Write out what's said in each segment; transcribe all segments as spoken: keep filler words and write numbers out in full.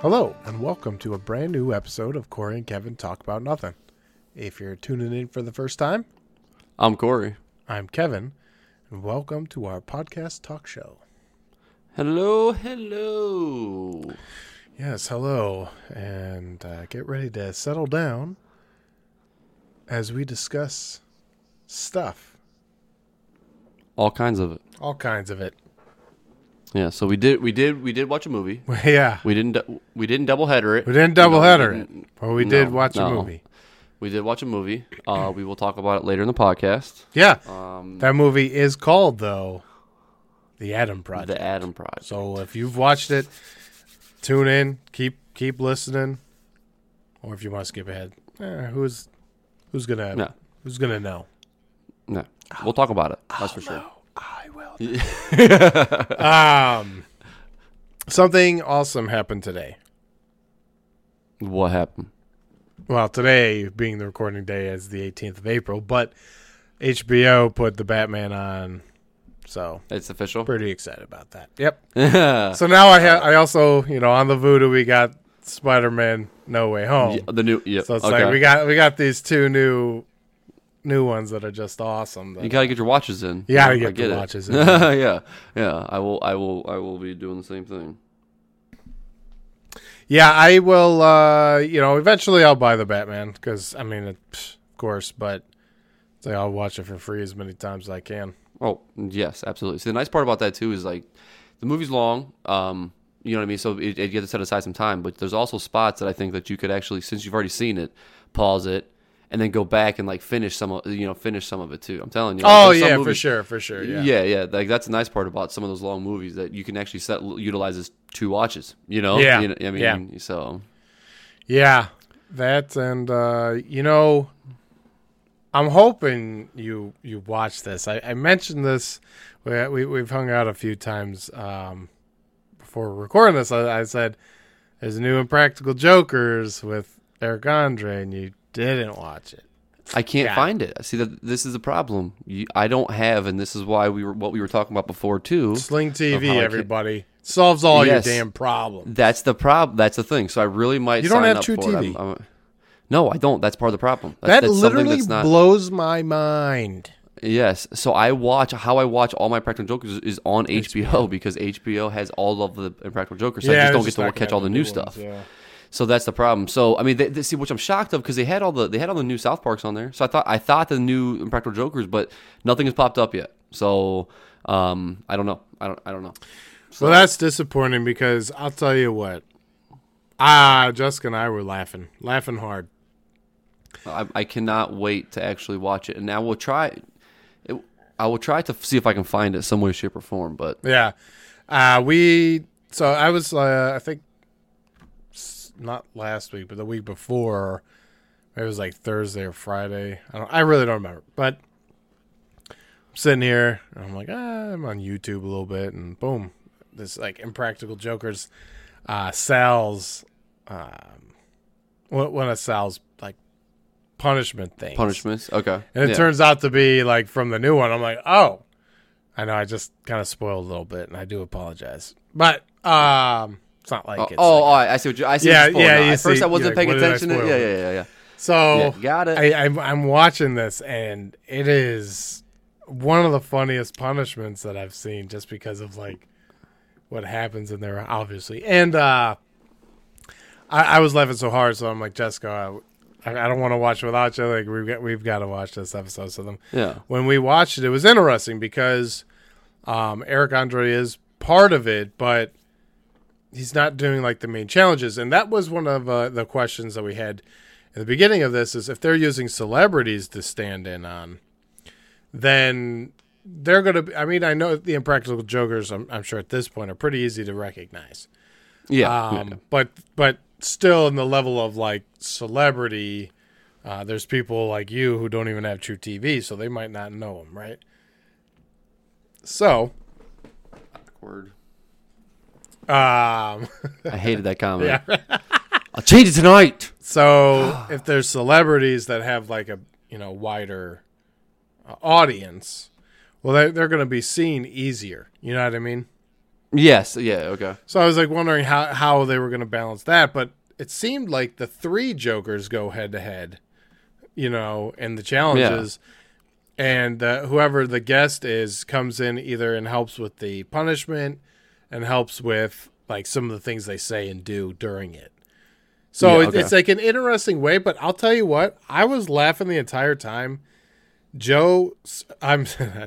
Hello, and welcome to a brand new episode of Corey and Kevin Talk About Nothing. If you're tuning in for the first time, I'm Corey. I'm Kevin, and welcome to our podcast talk show. Hello, hello. Yes, hello, and uh, get ready to settle down as we discuss stuff. All kinds of it. All kinds of it. Yeah, so we did we did we did watch a movie. Yeah. We didn't du- we didn't double header it. We didn't double No, header we it, didn't. but we No, did watch a no. movie. We did watch a movie. Uh, we will talk about it later in the podcast. Yeah, Um, that movie is called, though, The Adam Project. The Adam Project. So if you've watched it, tune in, keep keep listening, or if you want to skip ahead, eh, who's who's gonna No. who's gonna know? No, we'll talk about it. That's for sure. No, I will. um, something awesome happened today. What happened? Well, today being the recording day is the eighteenth of April, but H B O put the Batman on, so It's official. pretty excited about that. Yep. Yeah, So now I have I also you know on the Voodoo we got Spider-Man No Way Home. the new. Yeah. So it's okay. like we got we got these two new new ones that are just awesome. You gotta get your watches in. You gotta Yeah, get I the it. watches in. yeah, yeah. I will. I will. I will be doing the same thing. Yeah, I will. Uh, you know, eventually I'll buy the Batman because I mean, it, pff, of course, but it's like I'll watch it for free as many times as I can. Oh, yes, absolutely. See, the nice part about that, too, is, like, the movie's long, um, you know what I mean? So it, it, you have to set aside some time, but there's also spots that I think that you could actually, since you've already seen it, pause it, and then go back and, like, finish some of, you know, finish some of it, too. I'm telling you. Like, Oh there's some yeah, for movies- sure, for sure. Yeah. Yeah, yeah. Like, that's a nice part about some of those long movies, that you can actually set utilize as two watches, you know? Yeah, You know, I mean, yeah. so... Yeah, that and uh, you know, I'm hoping you you watch this. I, I mentioned this. We, we we've hung out a few times um, before recording this. I, I said there's a new Impractical Jokers with Eric Andre, and you didn't watch it. I can't Yeah. find it. See, that this is the problem. You, I don't have, and this is why we were what we were talking about before too. Sling T Of V, how I can- everybody solves all Yes. your damn problems. That's the problem. That's the thing. So I really might. You don't sign have up True for it. T V? I'm- I'm- no, I don't. That's part of the problem. That's, That that's something literally that's not. blows my mind. Yes. So I watch how I watch all my Practical Jokers is on H B O because H B O has all of the Impractical Jokers. So I just don't get to not catch gonna all the have new ones, stuff. yeah. So that's the problem. So I mean, they, they, see, which I'm shocked of because they had all the they had all the new South Parks on there. So I thought I thought the new Impractical Jokers, but nothing has popped up yet. So um, I don't know. I don't. I don't know. So, Well, that's disappointing because I'll tell you what. Ah, Jessica and I were laughing, laughing hard. I, I cannot wait to actually watch it, and I will try. It, I will try to see if I can find it some way, shape, or form. But Yeah, uh, we. So I was, uh, I think, s- not last week, but the week before. It was like Thursday or Friday. I don't. I really don't remember. But I'm sitting here, and I'm like, ah, I'm on YouTube a little bit, and boom, this like Impractical Jokers, uh, Sal's, um, one one of Sal's like punishment things. punishments, okay. And it Yeah. turns out to be like from the new one. I'm like, oh, I know I just kind of spoiled a little bit, and I do apologize. But um, it's not like Oh, it's oh, like- I see what you. I see. Yeah, what you're spoiling yeah, now. you At first, see- I wasn't yeah, paying what did I attention. To, spoil? yeah, yeah, yeah, yeah. So Yeah, got it. I, I'm, I'm watching this, and it is one of the funniest punishments that I've seen, just because of like what happens in there, obviously. And uh, I, I was laughing so hard, so I'm like, Jessica, I, I don't want to watch without you. Like we've got we've got to watch this episode. So them yeah. when we watched it, it was interesting because um, Eric Andre is part of it, but he's not doing like the main challenges. And that was one of uh, the questions that we had in the beginning of this is if they're using celebrities to stand in on, then they're going to, I mean, I know the Impractical Jokers, I'm, I'm sure at this point are pretty easy to recognize. Yeah. Um, yeah. but, but still in the level of like celebrity, uh, there's people like you who don't even have True T V, so they might not know them, right? So, Awkward. um, I hated that comment. yeah. I'll change it tonight. So if there's celebrities that have like a you know wider uh, audience, well, they're, they're going to be seen easier. You know what I mean? Yes. Yeah. Okay. So I was like wondering how how they were going to balance that, but it seemed like the three Jokers go head to head, you know, in the challenges, yeah. and uh, whoever the guest is comes in either and helps with the punishment and helps with like some of the things they say and do during it. So yeah, it, okay. it's like an interesting way, but I'll tell you what, I was laughing the entire time. Joe, I'm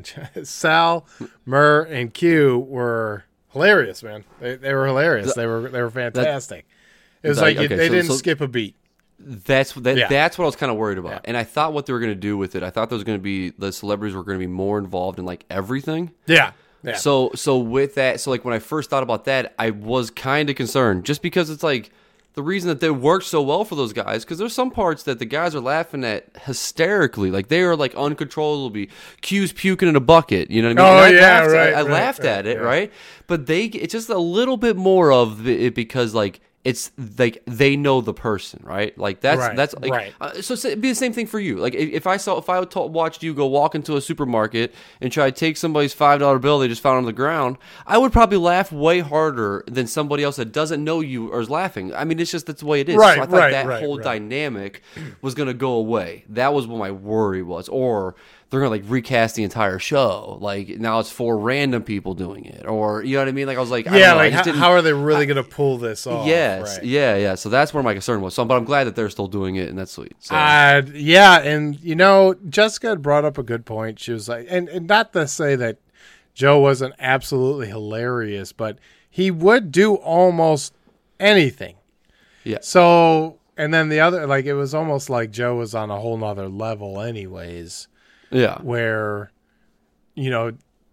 Sal, Murr, and Q were hilarious, man. They they were hilarious. They were they were fantastic. It was that, like okay, you, they so, didn't so skip a beat. That's that, yeah. that's what I was kind of worried about, yeah. and I thought what they were going to do with it. I thought there was going to be the celebrities were going to be more involved in like everything. Yeah. Yeah. So so with that, so like when I first thought about that, I was kind of concerned, just because it's like. The reason that they worked so well for those guys, because there's some parts that the guys are laughing at hysterically, like they are like uncontrollably. Q's puking in a bucket, you know what I mean? Oh and I yeah, laughed, right. I, I right, laughed right, at it, yeah. right? But they, it's just a little bit more of it because like it's like they know the person, right? Like that's right, that's like, right. uh, so it'd be the same thing for you. Like if, if I saw if I t- watched you go walk into a supermarket and try to take somebody's five dollar bill they just found on the ground, I would probably laugh way harder than somebody else that doesn't know you or is laughing. I mean, it's just that's the way it is. Right, so I thought right, that right, whole right. dynamic was gonna go away. That was what my worry was, or. They're gonna like recast the entire show. Like now it's four random people doing it, or you know what I mean. Like I was like, I Yeah, don't know, I like just how, didn't- how are they really going to pull this off? Yes, right. yeah, yeah. So that's where my concern was. So, but I'm glad that they're still doing it, and that's sweet. So. Uh, yeah, and you know, Jessica had brought up a good point. She was like, and, and not to say that Joe wasn't absolutely hilarious, but he would do almost anything. Yeah. So, and then the other, like, it was almost like Joe was on a whole nother level, anyways. Yeah. Where, you know,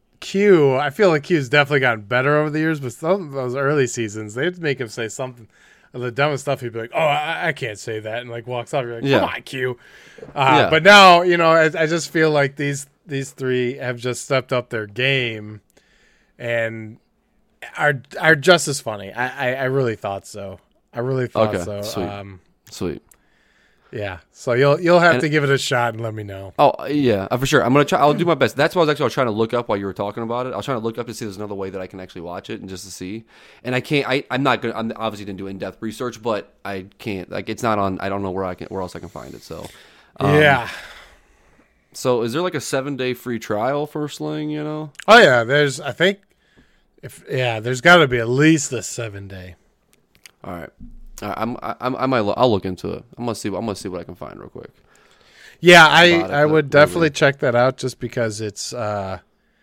Q, I feel like Q's definitely gotten better over the years, but some of those early seasons, they'd make him say something of the dumbest stuff. He'd be like, oh, I, I can't say that, and like walks off. You're like, Yeah. come on, Q. Uh, Yeah. But now, you know, I, I just feel like these these three have just stepped up their game and are are just as funny. I, I, I really thought so. I really thought Okay, so. sweet. Um, Sweet. yeah. So you'll you'll have And- to give it a shot and let me know. Oh yeah, uh, for sure. I'm gonna try. I'll do my best. That's what I was actually trying to look up while you were talking about it. I was trying to look up to see if there's another way that I can actually watch it and just to see. And I can't. I I'm not gonna. I'm obviously didn't do in depth research, but I can't. Like it's not on. I don't know where I can. Where else I can find it. So. um, yeah. So is there like a seven day free trial for Sling? You know. Oh yeah. There's I think if yeah, there's got to be at least a seven day. All right. All right, I'm, I'm, I might, lo- I'll look into it. I'm gonna see, I'm gonna see what I can find real quick. Yeah, I, About it, I but would definitely really- check that out just because it's uh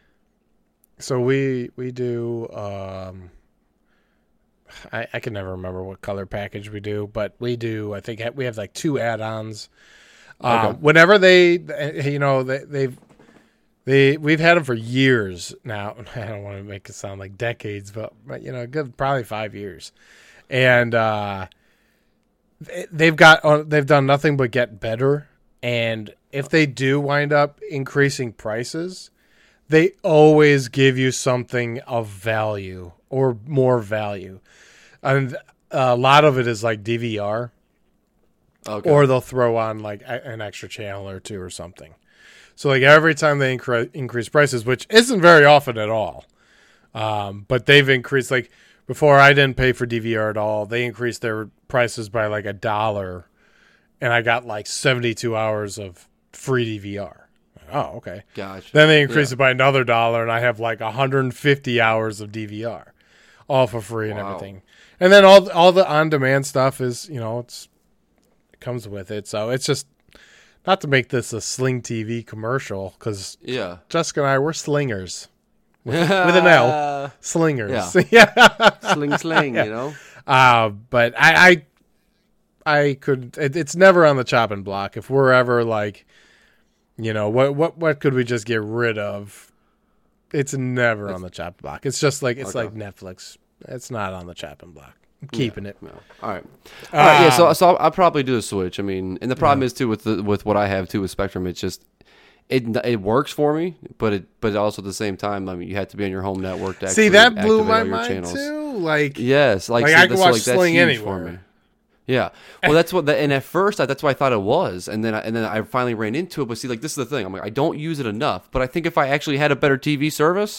so we we do um I, I can never remember what color package we do, but we do I think we have like two add-ons. Uh, Okay. whenever they you know they they've they we've had them for years now. I don't want to make it sound like decades, but, but you know, good probably five years. And uh they- they've got uh, they've done nothing but get better. And if they do wind up increasing prices, they always give you something of value or more value. And a lot of it is like D V R, Okay. or they'll throw on like a- an extra channel or two or something. So like every time they incre- increase prices, which isn't very often at all, um, but they've increased. Like before, I didn't pay for D V R at all. They increased their prices by like a dollar. And I got like seventy-two hours of free D V R. Oh, okay. Gotcha. Then they increased Yeah. it by another dollar, and I have like one hundred fifty hours of D V R, all for free and Wow. everything. And then all all the on-demand stuff is, you know, it's it comes with it. So it's just not to make this a Sling T V commercial, because Yeah. Jessica and I, we're slingers with, with an L, slingers. Yeah. Sling, sling. You know. Uh, but I, I, I could. It, it's never on the chopping block. If we're ever like, you know, what what what could we just get rid of? It's never on the chopping block. It's just like it's Okay. like Netflix. It's not on the chopping block. I'm keeping it. No. All right. All right. Yeah. So, Um, so I'll, I'll probably do a switch. I mean, and the problem is too with the, with what I have too with Spectrum. It's just it it works for me, but it but also at the same time, I mean, you have to be on your home network to See, actually that blew activate my all your mind channels. too. Like, Yes, like, Like, so I can that's, watch like, that's Sling huge for anywhere. me. Yeah, well, that's what. The, and at first, I, that's what I thought it was, and then I, and then I finally ran into it. But see, like this is the thing. I'm like, I don't use it enough. But I think if I actually had a better T V service,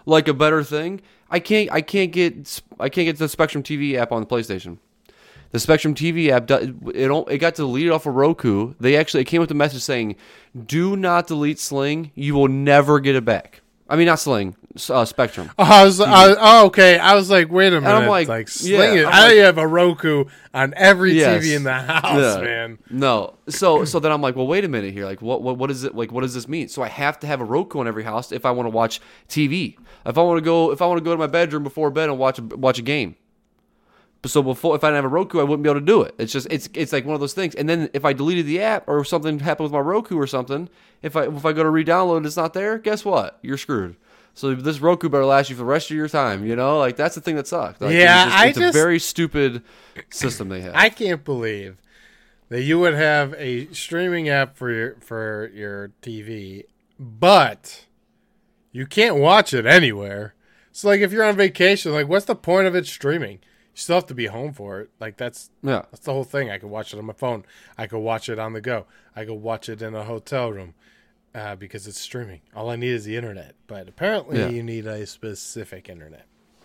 like a better thing. I can't. I can't get. I can't get the Spectrum T V app on the PlayStation. The Spectrum T V app, it it got deleted off of Roku. They actually it came with a message saying, "Do not delete Sling. You will never get it back." I mean, not Sling, uh, Spectrum. Oh, I was, I was, oh, okay. I was like, wait a minute. And I'm like, like yeah, Sling it. I'm I like- have a Roku on every Yes. T V in the house, Yeah. man. No. So so then I'm like, well, wait a minute here. Like, what what what is it? Like, what does this mean? So I have to have a Roku in every house if I want to watch T V. If I want to go, if I want to go to my bedroom before bed and watch a, watch a game. So before, if I didn't have a Roku, I wouldn't be able to do it. It's just, it's it's like one of those things. And then if I deleted the app or something happened with my Roku or something, if I if I go to re-download and it's not there, guess what? You're screwed. So this Roku better last you for the rest of your time. You know, like that's the thing that sucks. Like, Yeah, it's just, I it's just- a very stupid system they have. I can't believe that you would have a streaming app for your for your T V, but you can't watch it anywhere. So, like, if you're on vacation, like, what's the point of it streaming? You still have to be home for it. Like, that's yeah. that's the whole thing. I could watch it on my phone. I could watch it on the go. I could watch it in a hotel room uh, because it's streaming. All I need is the internet. But apparently, Yeah. you need a specific internet.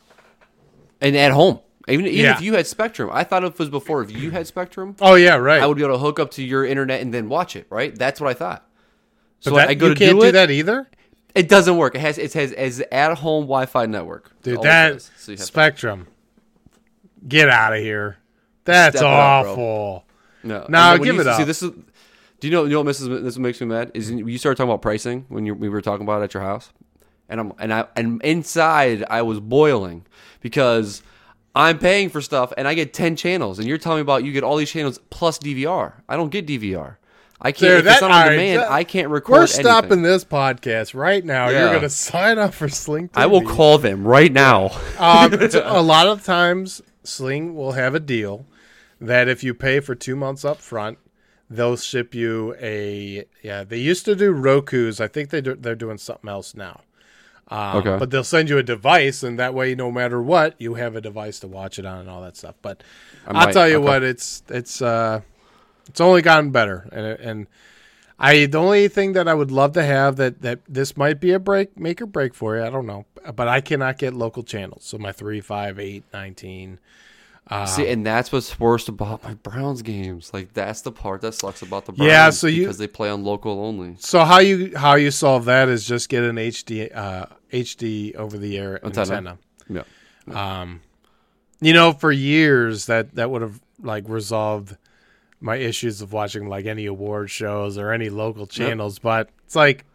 And at home. Even, even Yeah. if you had Spectrum. I thought it was before. If you had Spectrum, Oh yeah, right. I would be able to hook up to your internet and then watch it, right? That's what I thought. but So that, I go you to can't do do it. that either, It doesn't work. It has it has as at home Wi-Fi network. dude. All it That says. So you have to- Spectrum. Get out of here. That's Step it up, bro. awful. No, No, And then when give you, it up. See, this is. Do you know? You know what Missus This makes me mad is you started talking about pricing when you we were talking about it at your house, and I'm and I and inside I was boiling because I'm paying for stuff and I get ten channels and you're telling me about you get all these channels plus D V R. I don't get D V R. I can't. Dude, if it's that- not on all right, demand, that- I can't record. We're anything. stopping this podcast right now. Yeah. You're going to sign up for Sling T V. I will call them right now. Um, it's- a lot of times, Sling will have a deal that if you pay for two months up front, they'll ship you a. Yeah, they used to do Roku's. I think they do, they're doing something else now. Um, Okay. But they'll send you a device, and that way, no matter what, you have a device to watch it on and all that stuff. But I I'll might- tell you okay. what, it's it's uh, it's only gotten better, and and I the only thing that I would love to have that that this might be a break, make or break for you. I don't know, but I cannot get local channels. So my three, five, eight, nineteen. Uh, See, and that's what's worst about my Browns games. Like that's the part that sucks about the Browns. Yeah, so you- because they play on local only. So how you how you solve that is just get an H D uh, H D over the air antenna. Antenna. Yeah. Um, you know, for years that that would have like resolved my issues of watching like any award shows or any local channels. But it's like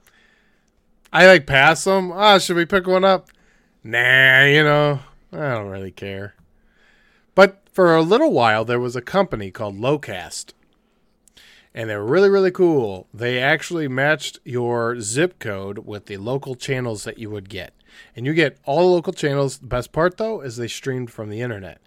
I like pass them. Oh, should we pick one up? Nah, you know, I don't really care. But for a little while, there was a company called Locast. And they were really, really cool. They actually matched your zip code with the local channels that you would get. And you get all local channels. The best part, though, is they streamed from the internet.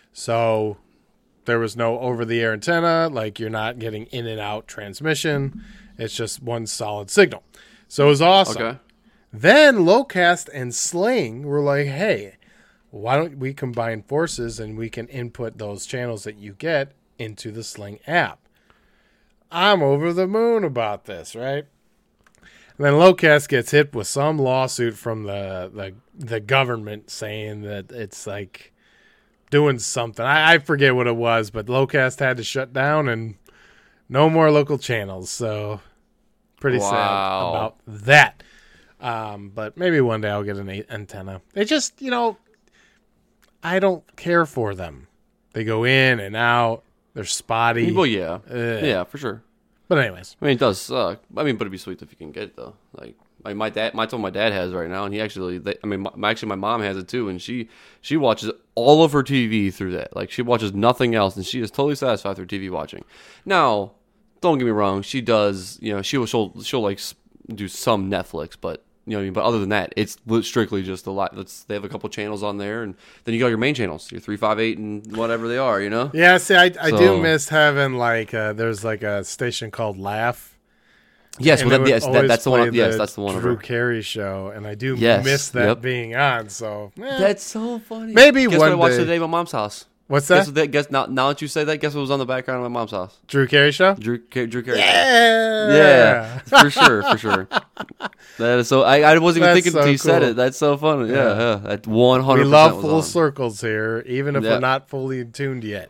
So there was no over-the-air antenna. Like, you're not getting in and out transmission. It's just one solid signal. So it was awesome. Okay. Then Locast and Sling were like, hey, why don't we combine forces and we can input those channels that you get into the Sling app? I'm over the moon about this, right? And then Locast gets hit with some lawsuit from the the, the government saying that it's like doing something. I, I forget what it was, but Locast had to shut down and no more local channels. So pretty sad Wow. about that. Um, but maybe one day I'll get an a- antenna. They just, you know, I don't care for them. They go in and out. They're spotty. Well, yeah, Ugh. yeah, for sure. But anyways, I mean, it does suck. I mean, but it'd be sweet if you can get it though. Like, like my dad, my told my dad has right now, and he actually, they, I mean, my, actually, my mom has it too, and she she watches all of her T V through that. Like, she watches nothing else, and she is totally satisfied with her T V watching. Now, don't get me wrong, she does, you know, she will she'll she'll like s- do some Netflix, but you know, what I mean, but other than that, it's li- strictly just a lot. Let's they have a couple channels on there, and then you got your main channels, your three, five, eight, and whatever they are, you know. yeah. See, I I do So- miss having like uh, there's like a station called Laugh. Yes, and well, they that, would yes, that, always that's the play one. Yes, that's the one. of Drew her. Carey show, and I do Yes, miss that yep. being on. So eh. That's so funny. Maybe Guess one what I watched day. today at my mom's house. What's Guess that? what that guess now, now that you say that, guess what was on the background of my mom's house? Drew Carey show? Drew, Ca- Drew Carey. Yeah. Yeah, for sure, for sure. That is so. I, I wasn't even That's thinking so until you said cool. it. That's so funny. Yeah, Yeah. yeah. That one We hundred. love was full on. circles here, even if Yeah. we're not fully tuned yet.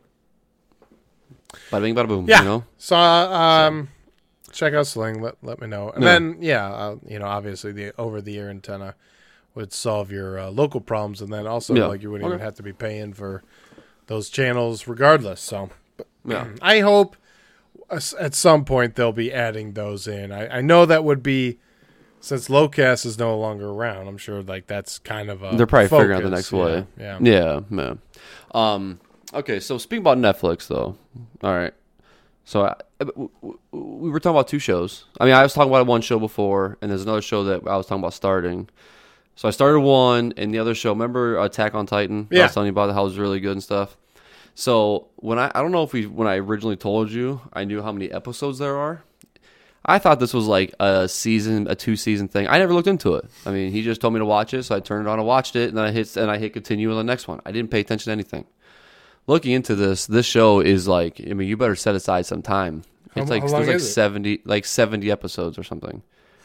Bada bing, bada boom. Yeah. You know. So, um, check out Sling. Let let me know, and Yeah. then yeah, uh, you know, obviously the over the ear antenna would solve your uh, local problems, and then also Yeah. like you wouldn't Okay. even have to be paying for those channels regardless. So, Yeah. I hope s- at some point they'll be adding those in. I, I know that would be since Locast is no longer around. I'm sure like that's kind of a They're probably figuring out the focus. next way. Yeah. Yeah, man. Um, okay, so speaking about Netflix, though. All right. So I, w- w- we were talking about two shows. I mean, I was talking about one show before, and there's another show that I was talking about starting. So I started one, and the other show, remember Attack on Titan? I Yeah. was telling you about how it was really good and stuff. So when I, I don't know if we, when I originally told you, I knew how many episodes there are. I thought this was like a season, a two season thing. I never looked into it. I mean, he just told me to watch it, so I turned it on and watched it, and then I hit and I hit continue on the next one. I didn't pay attention to anything. Looking into this, this show is like, I mean, you better set aside some time. How- It's like how long there's like is it? seventy, like seventy episodes or something.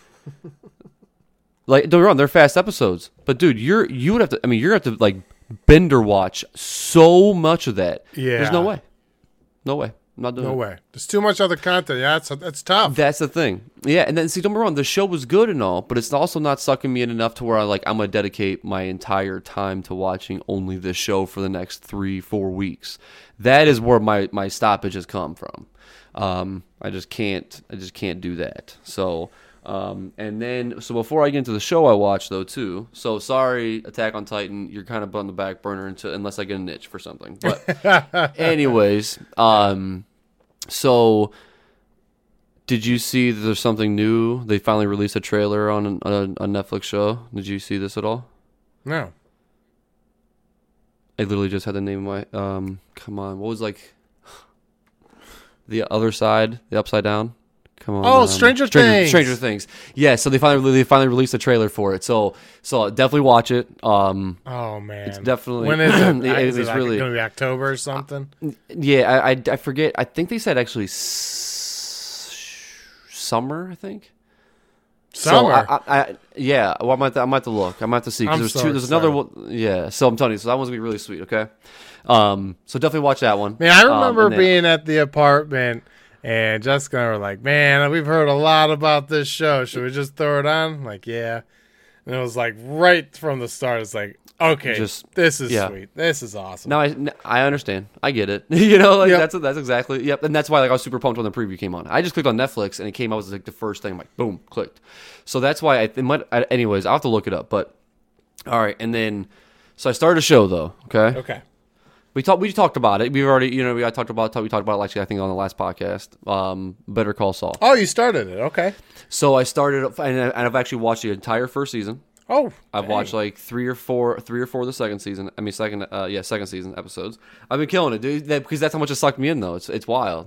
Like, don't get me wrong, they're fast episodes, but dude, you're you would have to. I mean, you're gonna have to like bender watch so much of that. Yeah. There's no way, no way. I'm not doing No it. way. There's too much other content. Yeah, it's that's tough. That's the thing. Yeah, and then see, don't get me wrong, the show was good and all, but it's also not sucking me in enough to where I like I'm gonna dedicate my entire time to watching only this show for the next three, four weeks. That is where my my stoppages come from. Um, I just can't. I just can't do that. So. Um, and then, so before I get into the show I watched, though, too, so sorry, Attack on Titan, you're kind of on the back burner until, unless I get a niche for something. But anyways, um, so did you see that there's something new? They finally released a trailer on a, a Netflix show. Did you see this at all? No. I literally just had the name of my, um, come on, what was like the other side, the upside down? Come on. Oh, um, Stranger Stranger, Things. Stranger Things. Yeah, so they finally they finally released a trailer for it. So so definitely watch it. Um, Oh man. It's definitely- when is it? it is is it like really- going to be October or something? yeah, I, I I forget. I think they said actually s- summer. I think. Summer. So I, I, I yeah. Well, I might I might have to look. I might have to see because I'm there's so two. There's excited. another one. Yeah. So I'm telling you. So that one's gonna be really sweet. Okay. Um. So definitely watch that one. Man, I Um, remember and then- being at the apartment and Jessica and I were like, "Man, we've heard a lot about this show. Should we just throw it on?" Like, yeah. And it was like right from the start. It's like, okay, Just- this is yeah. sweet. This is awesome. No, I, I understand. I get it. you know, like Yep. that's that's exactly. Yep, and that's why like I was super pumped when the preview came on. I just clicked on Netflix and it came out as like the first thing. I'm like, boom, clicked. So that's why I it might. I, anyways, I'll have to look it up. But all right, and then so I started a show though. Okay, Okay. we talked. We talked about it. We've already, you know, we I talked about. We talked about it actually. I think on the last podcast. Um, Better Call Saul. Oh, you started it. Okay. So I started, and I- and I've actually watched the entire first season. Oh, I've dang. watched like three or four, three or four of the second season. I mean, second, uh, yeah, second season episodes. I've been killing it, dude. That, because that's how much it sucked me in, though. It's it's wild.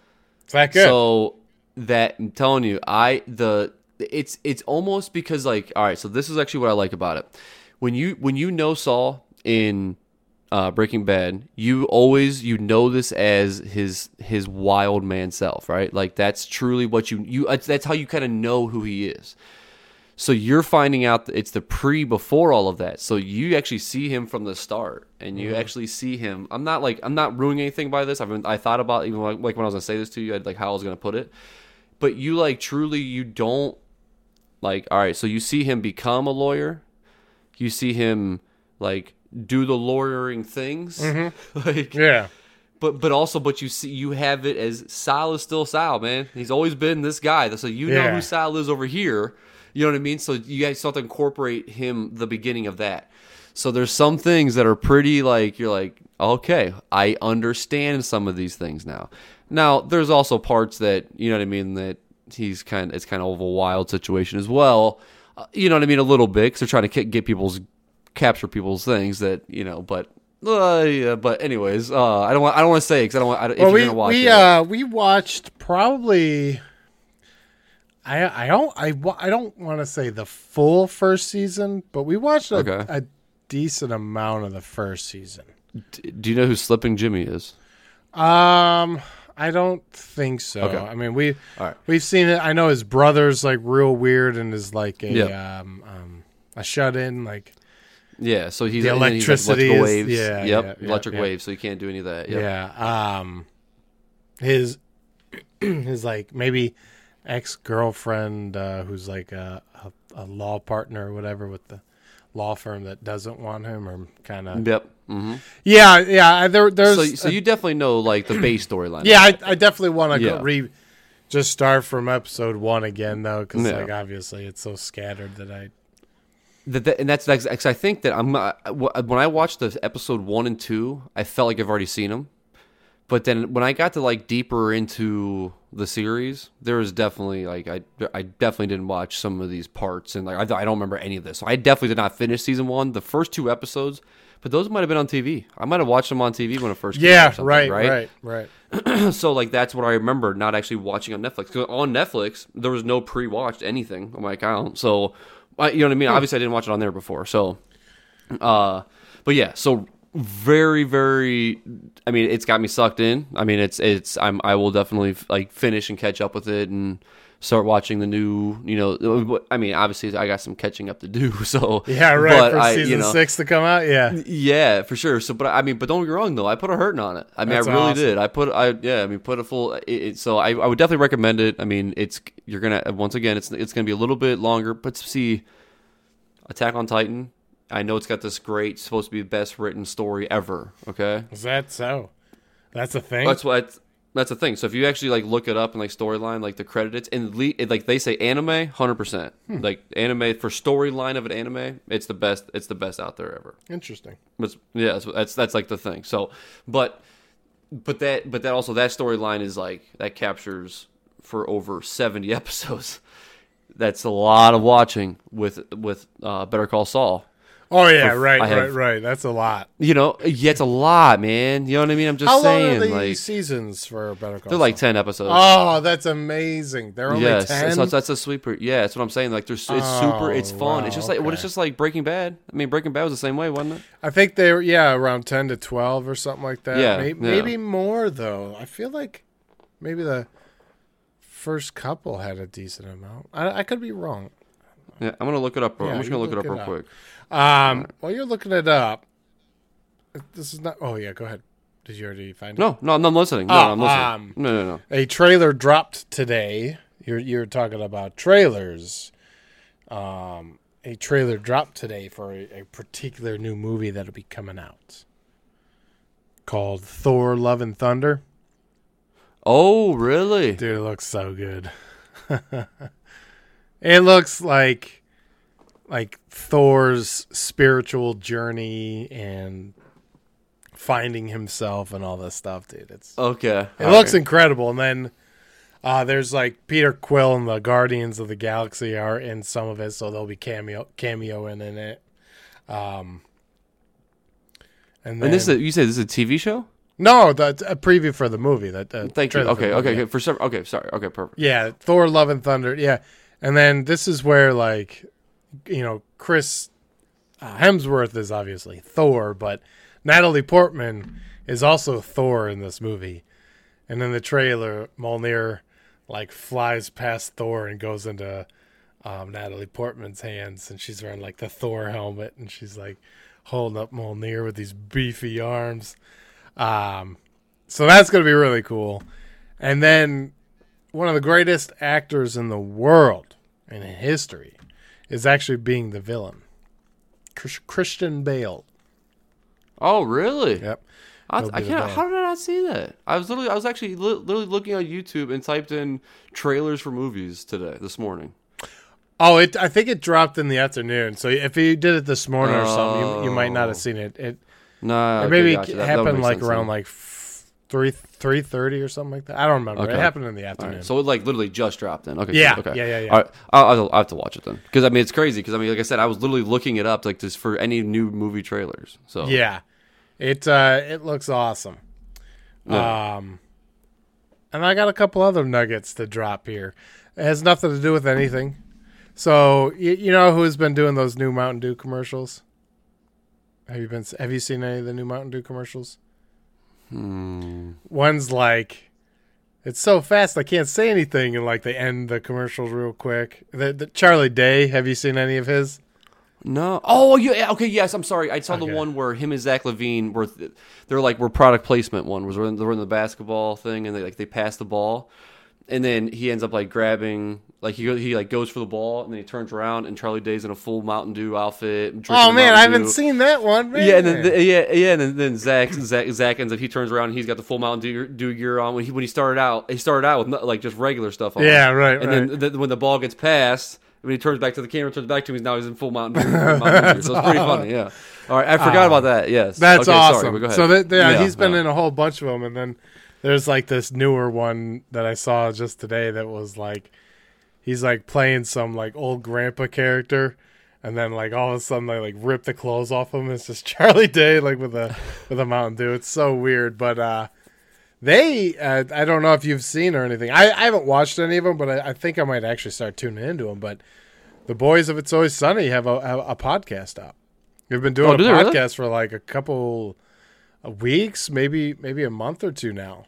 Is that good? So that I'm telling you, I the it's it's almost because like all right. So this is actually what I like about it. When you when you know Saul in uh, Breaking Bad, you always you know this as his his wild man self, right? Like that's truly what you you. That's how you kind of know who he is. So you're finding out that it's the pre before all of that. So you actually see him from the start, and you actually see him. I'm not like I'm not ruining anything by this. I've been, I thought about even like, like when I was gonna say this to you, I'd, like how I was gonna put it. But you like truly you don't like. All right, so you see him become a lawyer. You see him like do the lawyering things, like yeah. but but also but you see you have it as Sal is still Sal, man. He's always been this guy. So you know Yeah. who Sal is over here. You know what I mean? So you guys have to incorporate him, the beginning of that. So there's some things that are pretty like, you're like, okay, I understand some of these things now. Now, there's also parts that, you know what I mean, that he's kind of, it's kind of a wild situation as well. Uh, you know what I mean? A little bit, because they're trying to ki- get people's, capture people's things that, you know, but, uh, yeah, but anyways, uh, I don't want, I don't want to say, because I don't want, I, don't- if Well, you're we going to watch we it. uh we watched probably. I I don't I, wa- I don't want to say the full first season, but we watched a, Okay. a decent amount of the first season. D- do you know who Slipping Jimmy is? Um, I don't think so. Okay. I mean, we All right. we've seen it. I know his brother's like real weird and is like a Yeah. um, um a shut in like Yeah, so he's The and then he's like electricity electrical is- waves. yeah, yep, yeah, yeah, electric yeah. waves. So you can't do any of that. Yep. yeah. Um, his his like maybe ex girlfriend uh, who's like a, a a law partner or whatever with the law firm that doesn't want him or kind of Yep. Mm-hmm. yeah yeah. There there's So, so a- you definitely know like the base storyline. yeah. I, I definitely want to Yeah. go re just start from episode one again though because Yeah. like obviously it's so scattered that I That, that, and that's that's 'cause I think that I'm uh, when I watched the episode one and two, I felt like I've already seen them. But then when I got to like deeper into the series, there was definitely like I I definitely didn't watch some of these parts and like I, I don't remember any of this. So I definitely did not finish season one, the first two episodes. But those might have been on T V. I might have watched them on T V when it first came out. yeah or something, right right right right So like that's what I remember not actually watching on Netflix. 'Cause on Netflix there was no pre-watched anything on my account. So I, you know what I mean. Obviously I didn't watch it on there before. So, uh, but yeah. So very very. I mean, it's got me sucked in. I mean, it's it's. I'm. I will definitely like finish and catch up with it and start watching the new. You know. I mean, obviously I got some catching up to do. So yeah right But for I, season you know, six to come out yeah yeah, for sure. So, but I mean, but don't get me wrong though. I put a hurting on it. I mean, That's I really awesome. did. I put, I yeah, I mean, put a full. It, it, so I, I would definitely recommend it. I mean, it's you're gonna once again, it's it's gonna be a little bit longer, but see, Attack on Titan. I know it's got this great, supposed to be the best written story ever. Okay, is that so that's a thing that's what. That's the thing. So if you actually like look it up and like storyline, like the credits and le- it, like they say anime, hundred percent. Like anime for storyline of an anime, it's the best. It's the best out there ever. interesting But yeah, that's, that's that's like the thing. So, but but that but that also that storyline is like that captures for over seventy episodes. That's a lot of watching with with uh, Better Call Saul. oh yeah For- right I have- right right that's a lot You know, yeah, it's a lot, man. You know what I mean? I'm just how long saying, are the like seasons for Better Call they're like Saul? ten episodes. Oh, that's amazing. They're only yes, ten. so that's a sweeper. Yeah, that's what I'm saying. Like, there's it's Oh, super. It's fun. wow, it's just like what okay. it's just like Breaking Bad. I mean, Breaking Bad was the same way, wasn't it? I think they were yeah around ten to twelve or something like that. Yeah, maybe, yeah. maybe more though. I feel like maybe the first couple had a decent amount. I, I could be wrong. Yeah, I'm gonna look it up. Real, Yeah, I'm just you gonna look it look up it real up. quick. Um, while you're looking it up, this is not. Oh yeah, go ahead. Did you already find it? No, no, no, I'm listening. No, Oh, no, I'm listening. um, no, no, no. A trailer dropped today. You're you're talking about trailers. Um, a trailer dropped today for a, a particular new movie that'll be coming out called Thor: Love and Thunder. Oh, really? Dude, it looks so good. It looks like like Thor's spiritual journey and finding himself and all this stuff, dude. It's Okay. it looks incredible. And then uh, there's like Peter Quill and the Guardians of the Galaxy are in some of it, so they'll be cameo cameoing in it. Um, and then And this is a, you said this is a T V show? no, that's a preview for the movie. That uh, Thank you. trailer for Okay, the movie, okay, yeah. okay. For some, okay, sorry. Okay, perfect. Yeah, Thor: Love and Thunder. Yeah, and then this is where like, you know, Chris uh, Hemsworth is obviously Thor, but Natalie Portman is also Thor in this movie. And in the trailer, Mjolnir like flies past Thor and goes into um, Natalie Portman's hands, and she's wearing like the Thor helmet, and she's like holding up Mjolnir with these beefy arms. Um, so that's gonna be really cool. And then one of the greatest actors in the world and in history is actually being the villain, Chris- Christian Bale. Oh, really? Yep. I, He'll I be the can't. villain. How did I not see that? I was literally, I was actually li- literally looking on YouTube and typed in trailers for movies today, this morning. Oh, it. I think it dropped in the afternoon. So if you did it this morning or something, you, you might not Oh. have seen it. It, Nah, it okay, maybe gotcha. That- that would happened make like sense around then. like f- three three thirty or something like that. I don't remember. Okay. It happened in the All afternoon. right, so it like literally just dropped in. Okay. Yeah, so- okay. yeah, yeah, yeah. All right, I'll, I'll, I'll have to watch it then because I mean it's crazy because I mean like I said I was literally looking it up like just for any new movie trailers. So Yeah, it uh, it looks awesome. Yeah. Um, and I got a couple other nuggets to drop here. It has nothing to do with anything. So you, you know who's been doing those new Mountain Dew commercials? Have you been? Have you seen any of the new Mountain Dew commercials? Hmm. One's like, it's so fast I can't say anything, and like they end the commercials real quick. The, the Charlie Day. Have you seen any of his? No. Oh, yeah. Okay. Yes. I'm sorry. I saw Okay. the one where him and Zach Levine were. Th- they're like were product placement one was they're in, they're in the basketball thing and they like they pass the ball, and then he ends up like grabbing like he go- he like goes for the ball and then he turns around and Charlie Day's in a full Mountain Dew outfit. drinking Oh man, Mountain I haven't Dew. seen that one. Man. Yeah, and then the, yeah, yeah, and then, then Zach, Zach Zach ends up he turns around and he's got the full Mountain Dew, Dew gear on. When he when he started out, he started out with no, like just regular stuff on. Yeah, right, And right. then th- when the ball gets passed. When he turns back to the camera, turns back to him, he's now he's in full Mountain Dew. Mountain Dew. So it's pretty funny, yeah. All right, I forgot about that. Yes, That's okay, awesome. Sorry, but go ahead. So that, yeah, Yeah, he's been yeah. in a whole bunch of them, and then there's like this newer one that I saw just today that was like he's like playing some like old grandpa character, and then like all of a sudden they like rip the clothes off him. It's just Charlie Day like with a with a Mountain Dew. It's so weird, but uh, they uh, I don't know if you've seen or anything. I, I haven't watched any of them, but I, I think I might actually start tuning into them. But the boys of It's Always Sunny have a, have a podcast up. We've been doing Oh, a do they podcast really? for like a couple of weeks, maybe maybe a month or two now.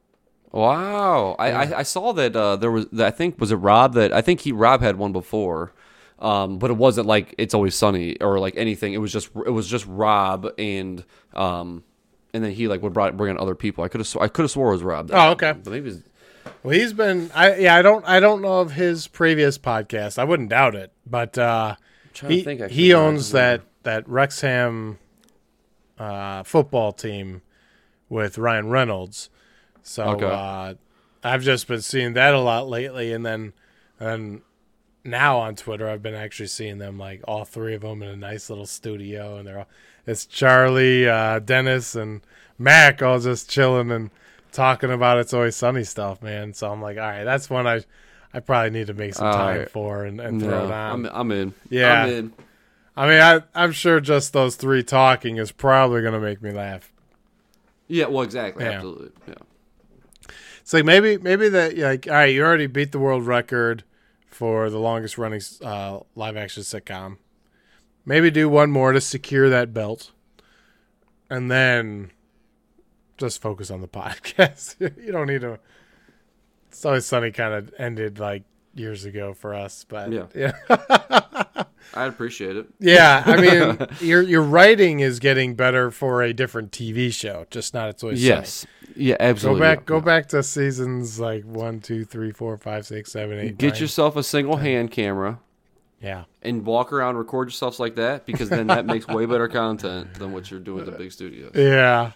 Wow, I, I, I saw that uh, there was. I think was it Rob that I think he Rob had one before, um, but it wasn't like It's Always Sunny or like anything. It was just it was just Rob and um, and then he like would brought, bring in other people. I could have sw- I could have swore it was Rob. That Oh, okay. but maybe it's, Well, he's been I yeah, I don't I don't know of his previous podcast. I wouldn't doubt it, but uh trying he to think, actually, he now, I owns just that that Wrexham uh football team with Ryan Reynolds. So Okay. uh I've just been seeing that a lot lately, and then and now on Twitter I've been actually seeing them like all three of them in a nice little studio, and they're all it's Charlie, uh Dennis and Mac all just chilling and talking about It's Always Sunny stuff, man. So I'm like, all right, that's one I I probably need to make some All time right. for and, and throw it yeah, on. I'm I'm in. Yeah. I'm in. I mean, I, I'm sure just those three talking is probably going to make me laugh. Yeah, well, exactly, Yeah. absolutely. Yeah. It's like maybe maybe that like all right, you already beat the world record for the longest running uh, live action sitcom. Maybe do one more to secure that belt, and then just focus on the podcast. You don't need to. It's Always Sunny kind of ended like years ago for us, but Yeah. yeah. I'd appreciate it. Yeah, I mean, your your writing is getting better for a different T V show, just not It's Always Yes. Yeah, Sunny. Go absolutely. back, yeah, go yeah. back to seasons like one, two, three, four, five, six, seven, eight. Get nine. yourself a single hand camera Yeah, and walk around, record yourself like that, because then that makes way better content than what you're doing at the big studios. yeah.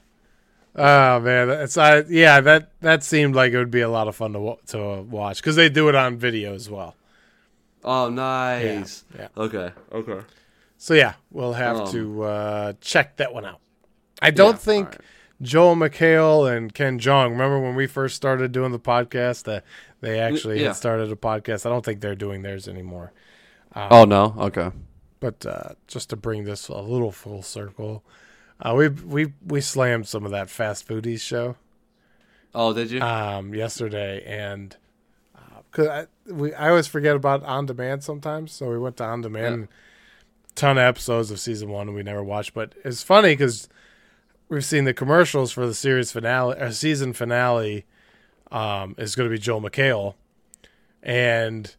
Oh man, it's I yeah that that seemed like it would be a lot of fun to wa- to watch because they do it on video as well. Oh, nice. Yeah. Okay. Okay. So yeah, we'll have Um, to uh, check that one out. I don't Yeah, think all right. Joel McHale and Ken Jeong. Remember when we first started doing the podcast? That they actually yeah. had started a podcast. I don't think they're doing theirs anymore. Oh no. Okay. But uh, just to bring this a little full circle, uh, we we we slammed some of that Fast Foodies show Oh, did you? um, yesterday, and uh, cause I we I always forget about on demand sometimes. So we went to on demand. Yeah. Ton of episodes of season one and we never watched, but it's funny because we've seen the commercials for the series finale or season finale um, is going to be Joel McHale, and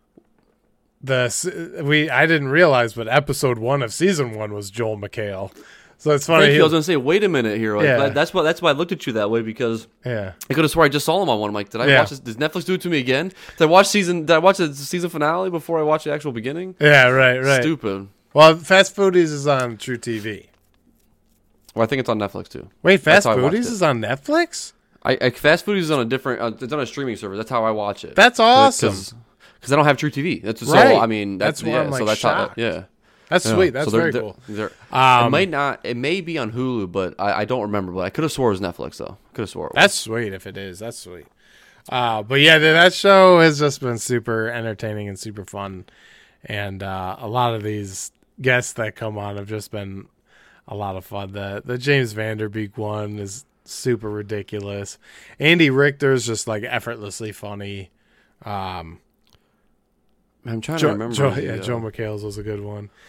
the we I didn't realize, but episode one of season one was Joel McHale. So it's funny. Thank you. I was he- gonna say, wait a minute here. Like, Yeah. that- That's why. That's why I looked at you that way, because yeah, I could have swore I just saw him on one. I'm like, did I Yeah. watch this? Did Netflix do it to me again? Did I watch season? Did I watch the season finale before I watched the actual beginning? yeah, right, right. Stupid. Well, Fast Foodies is on True T V. Well, I think it's on Netflix too. Wait, That's Fast how I watched Foodies it. is on Netflix? I, I Fast Food is on a different. Uh, it's on a streaming service. That's how I watch it. That's awesome. Because I don't have True T V. That's Right. so. I mean, that's, That's why yeah. I'm, so like, that's shocked. how. Yeah. That's Yeah. sweet. That's So they're- very they're- cool. they're- Um, it might not. It may be on Hulu, but I, I don't remember. But I could have swore it was Netflix though. Could have swore it was. That's sweet if it is. That's sweet. Uh, but yeah, dude, that show has just been super entertaining and super fun. And uh, a lot of these guests that come on have just been a lot of fun. The the James Vanderbeek one is super ridiculous. Andy Richter's just like effortlessly funny. Um, I'm trying to Joe, remember. Joe, the, yeah, uh, Joe McHale's was a good one.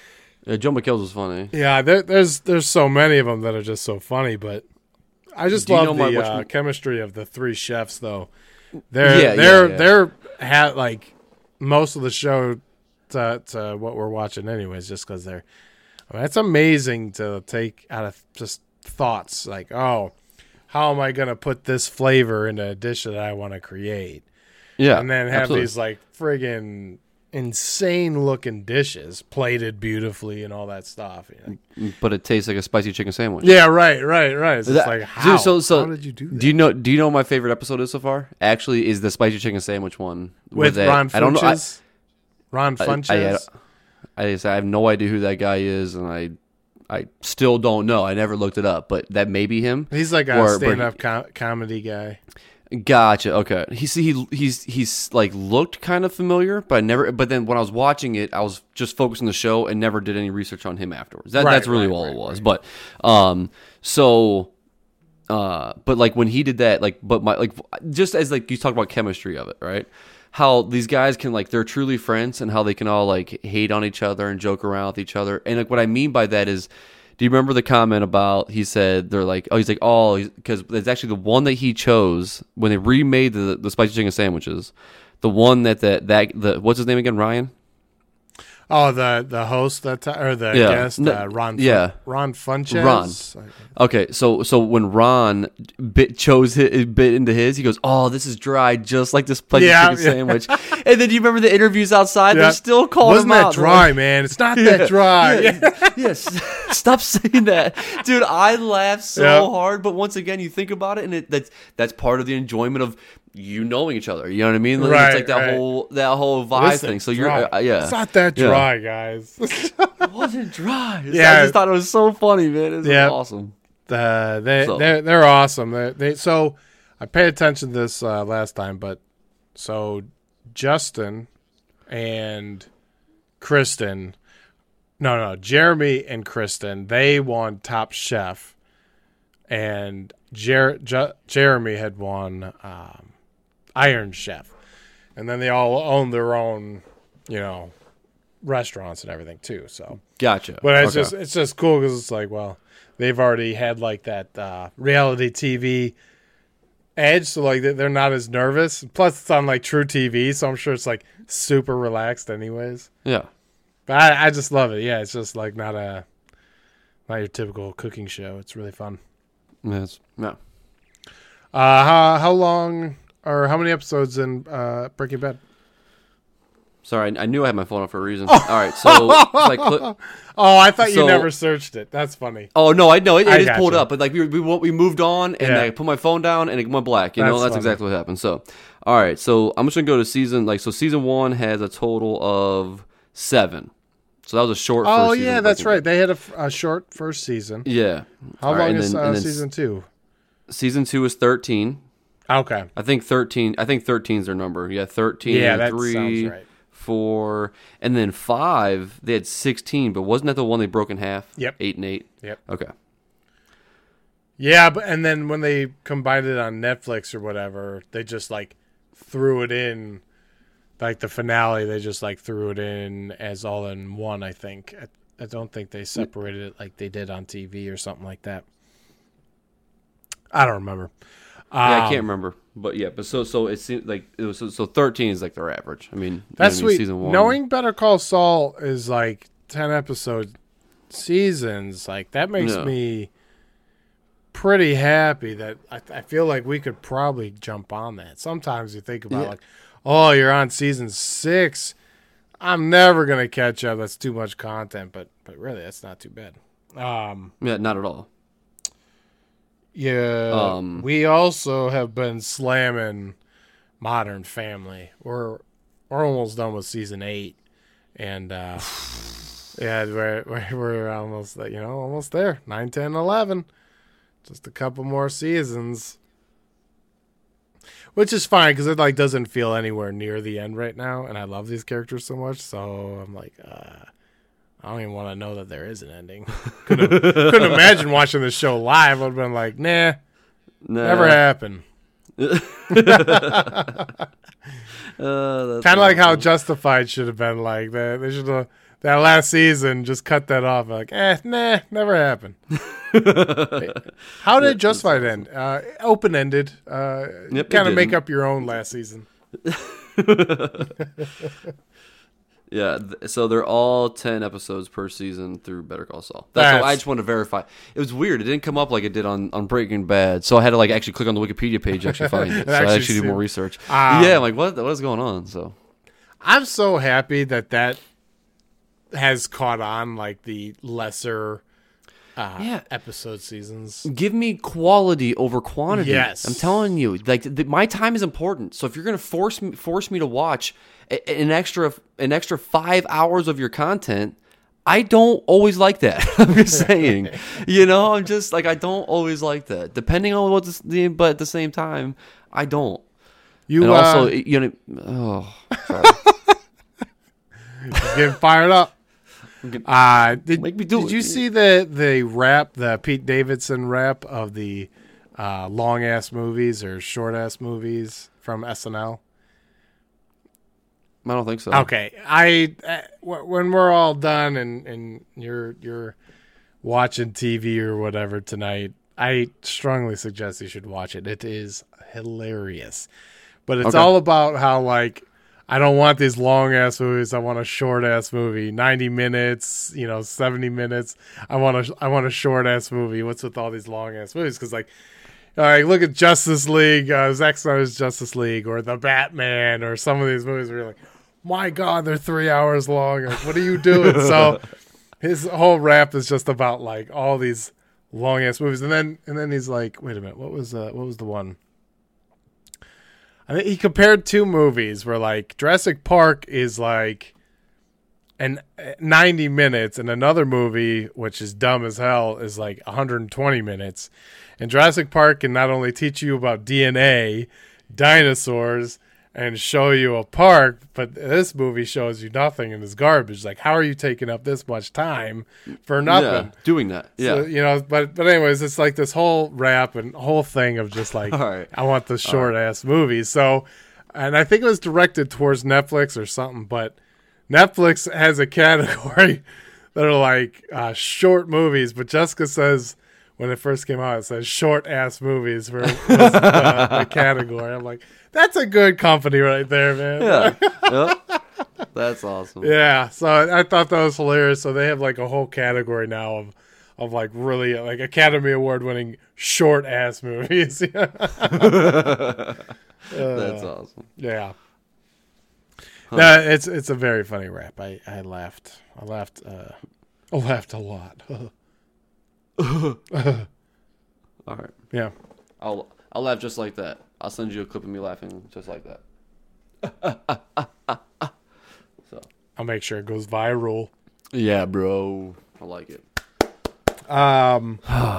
Yeah, Joe McHale's was funny. Yeah, there, there's there's so many of them that are just so funny, but I just Do you love know my- the which uh, one- chemistry of the three chefs, though. They're Yeah, they're yeah, yeah. they're had like most of the show to, to what we're watching, anyways, just because they're. I mean, it's amazing to take out of just thoughts like, oh, how am I going to put this flavor in a dish that I want to create? Yeah, And then have absolutely. these like friggin' insane looking dishes plated beautifully and all that stuff. You know? But it tastes like a spicy chicken sandwich. Yeah, right, right, right. It's just That- like, dude, how? so- so how did you do that? Do you know? Do you know what my favorite episode is so far? Actually, is the spicy chicken sandwich one With that- Ron I don't know. I, Funches? Ron I, Funches? I, I, just- I have no idea who that guy is, and I, I still don't know. I never looked it up, but that may be him. He's like a Or- stand-up com- comedy guy. Gotcha. Okay. He see he he's he's like looked kind of familiar, but I never. But then when I was watching it, I was just focused on the show and never did any research on him afterwards. That, Right, that's really right, all right, it was. right. But um, so uh, but like when he did that, like, but my like just as like you talk about chemistry of it, right? How these guys can like they're truly friends and how they can all like hate on each other and joke around with each other. And like what I mean by that is. Do you remember the comment about he said they're like oh he's like oh because it's actually the one that he chose when they remade the the spicy chicken sandwiches, the one that that that the what's his name again Ryan Oh, the the host that ti or the Yeah. guest, No, uh, Ron. yeah. Ron Funches. Ron. Okay, so so when Ron bit chose his, bit into his, he goes, "Oh, this is dry, just like this spicy Yeah, chicken yeah. sandwich." And then you remember the interviews outside? Yeah. They're still calling Wasn't him that out. They're dry, like, man? It's not that dry. Yeah, yes. Stop saying that, dude. I laugh so Yeah. hard, but once again, you think about it, and it, that's that's part of the enjoyment of you knowing each other. You know what I mean? Like, Right, it's like that right. wole that whole vibe Listen, thing. So you're dry. uh, yeah. It's not that Yeah. dry, guys. It wasn't dry. Yeah. I just thought it was so funny, man. It was Yeah. awesome. Uh, they So- they're they're awesome. They they so I paid attention to this uh, last time, but so Justin and Kristen, no no Jeremy and Kristen, they won Top Chef, and Jer- Ju- Jeremy had won um, Iron Chef, and then they all own their own, you know, restaurants and everything too. So. Gotcha. But it's Okay. just it's just cool because it's like, well, they've already had like that uh, reality T V edge, so like they- they're not as nervous. Plus, it's on like True T V, so I'm sure it's like super relaxed, anyways. yeah. But I, I just love it. Yeah, it's just like not a not your typical cooking show. It's really fun. Yes. Yeah. Uh, how how long or how many episodes in uh, Breaking Bad? Sorry, I, I knew I had my phone up for a reason. All right, so like, cl- Oh, I thought you So- never searched it. That's funny. oh no, I know it, I it is pulled gotcha. up, but like we we we moved on, and Yeah. I put my phone down, and it went black. You know, That's that's funny. exactly what happened. So, all right, so I'm just gonna go to season like so. Season one has a total of seven. So that was a short. Oh first season yeah, of that's Breaking right. Bad. They had a, f- a short first season. Yeah. How All long right, and is then- uh, and then season two? Season two is thirteen. Okay. I think thirteen. I think thirteen is their number. Yeah, thirteen. Yeah, that three, sounds right. Four, and then five. They had sixteen, but wasn't that the one they broke in half? Yep. Eight and eight. Yep. Okay. Yeah, but and then when they combined it on Netflix or whatever, they just like threw it in, like the finale. They just like threw it in as all in one. I think. I, I don't think they separated it like they did on T V or something like that. I don't remember. Yeah, I Um, can't remember, but yeah, but so so it seems like it was so, so thirteen is like their average. I mean, you know That's what I mean? sweet. Season one. Knowing Better Call Saul is like ten episode seasons, like that makes Yeah. me pretty happy that I, I feel like we could probably jump on that. Sometimes you think about Yeah. like, oh, you're on season six. I'm never gonna catch up. That's too much content, but but really, that's not too bad. Um, yeah, not at all. yeah, Um, we also have been slamming Modern Family. We're we're almost done with season eight, and uh, yeah, we're, we're we're almost you know almost there. Nine, ten, eleven, just a couple more seasons, which is fine because it like doesn't feel anywhere near the end right now, and I love these characters so much. So I'm like, uh, I don't even want to know that there is an ending. couldn't, couldn't imagine watching this show live. I'd have been like, nah, Nah. never happened. Uh, that's Kind of like how awesome. Justified should have been like. They, they should have that last season, just cut that off. Like, eh, nah, never happened. How did Justified end? Uh, open ended. Uh, Yep, it kind of make didn't. up your own last season. Yeah, th- so they're all ten episodes per season through Better Call Saul. That's, That's- what I just wanted to verify. It was weird. It didn't come up like it did on, on Breaking Bad, so I had to like actually click on the Wikipedia page to actually find it. So I Actually actually see do more it. research. Um, yeah, I'm like, what what is going on? So I'm so happy that that has caught on, like the lesser uh, Yeah. episode seasons. give me quality over quantity. Yes. I'm telling you, like th- my time is important. So if you're gonna force me force me to watch a- an extra an extra five hours of your content, I don't always like that. I'm just saying, you know, I'm just like I don't always like that. Depending on what the, but at the same time, I don't. You And uh, also, you know, oh, sorry. getting fired up. Uh, did, Make me do did it. you see the the rap, the Pete Davidson rap of the uh, long ass movies or short ass movies from S N L? I don't think so. Okay, I uh, w- when we're all done and, and you're you're watching T V or whatever tonight, I strongly suggest you should watch it. It is hilarious, but it's Okay. all about how like I don't want these long ass movies. I want a short ass movie, ninety minutes, you know, seventy minutes. I want a I want a short ass movie. What's with all these long ass movies? Because like. All right, look at Justice League, uh, Zack Snyder's Justice League, or The Batman, or some of these movies where you're like, my God, they're three hours long. Like, what are you doing? So his whole rap is just about like all these long ass movies, and then and then he's like, wait a minute, what was uh, what was the one? I think he compared two movies where like Jurassic Park is like an ninety minutes, and another movie which is dumb as hell is like one hundred twenty minutes. And Jurassic Park can not only teach you about D N A, dinosaurs, and show you a park, but this movie shows you nothing and is garbage. Like, how are you taking up this much time for nothing? Yeah, doing that. Yeah. So, you know, but but anyways, it's like this whole rap and whole thing of just like, All right. I want the short ass movies. So, and I think it was directed towards Netflix or something, but Netflix has a category that are like uh, short movies, but Jessica says when it first came out, it says short ass movies for was, uh, the category. I'm like, that's a good company right there, man. Yeah. Yep. That's awesome. Yeah, so I, I thought that was hilarious. So they have like a whole category now of, of like really like Academy Award winning short ass movies. Uh, That's awesome. yeah, no, it's it's a very funny rap. I, I laughed. I laughed. Uh, I laughed a lot. All right. Yeah. I'll I'll laugh just like that. I'll send you a clip of me laughing just like that. So I'll make sure it goes viral. yeah, bro, I like it. Um,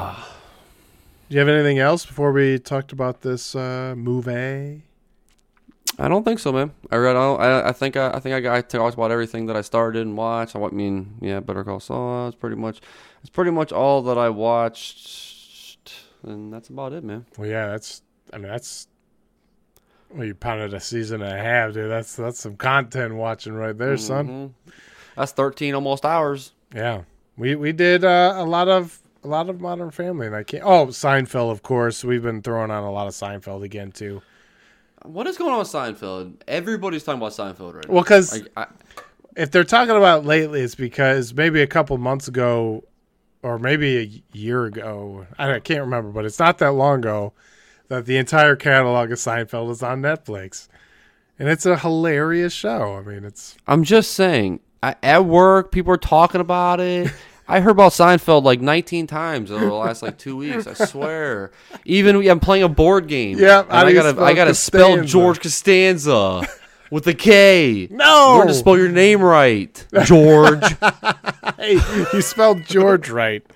do you have anything else before we talked about this uh, movie? I don't think so, man. I read. I, I think. I, I think I, got, I talked about everything that I started and watched. I want- mean, yeah, Better Call Saul. It's pretty much. It's pretty much all that I watched, and that's about it, man. Well, yeah, that's. I mean, that's. Well, you pounded a season and a half, dude. That's that's some content watching right there, son. Mhm. That's thirteen almost hours. Yeah, we we did uh, a lot of a lot of Modern Family, and I can't. Oh, Seinfeld, of course. We've been throwing on a lot of Seinfeld again too. What is going on with Seinfeld? Everybody's talking about Seinfeld right now. Well, because Like, I, if they're talking about it lately, it's because maybe a couple months ago, or maybe a year ago. I can't remember, but it's not that long ago that the entire catalog of Seinfeld is on Netflix, and it's a hilarious show. I mean, it's I'm just saying. I, at work, people are talking about it. I heard about Seinfeld like nineteen times over the last like two weeks. I swear. Even I'm playing a board game. Yeah, and how do I you gotta spell I gotta spell Costanza? George Costanza with a K. No! Learn to spell your name right, George. hey, you spelled George right.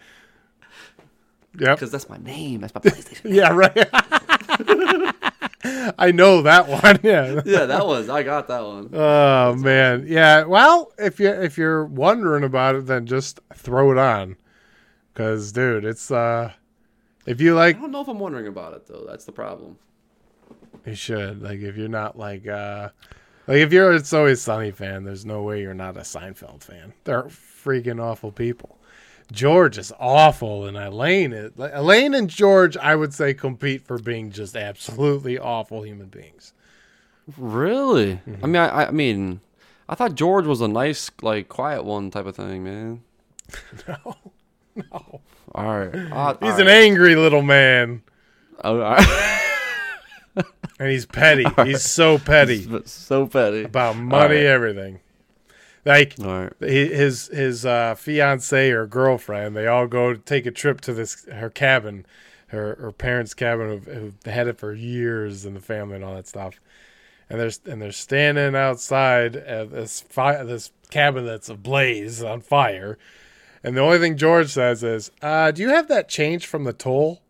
Yep. Because that's my name. That's my PlayStation. Yeah, right. I know that one. Yeah. Yeah, that was. I got that one. Oh man, yeah. Well, if you if you're wondering about it, then just throw it on, because dude, it's uh, if you I like, don't know if I'm wondering about it though. That's the problem. you should like if you're not like uh, Like, if you're a It's Always Sunny fan, there's no way you're not a Seinfeld fan. They're freaking awful people. George is awful, and Elaine is, Elaine and George, I would say, compete for being just absolutely awful human beings. Really? Mm-hmm. I mean, I, I mean, I thought George was a nice, like, quiet one type of thing, man. No, no. All right. Uh, He's all an right. angry little man, Oh, all right. and he's petty. He's so petty So petty. about money, right. everything. Like, All right. he- his his uh, fiance or girlfriend, they all go to take a trip to this her cabin, her her parents' cabin, who've, who've had it for years in the family and all that stuff. And they're and they're standing outside at this fi- this cabin that's ablaze on fire, and the only thing George says is, uh, "Do you have that change from the toll?"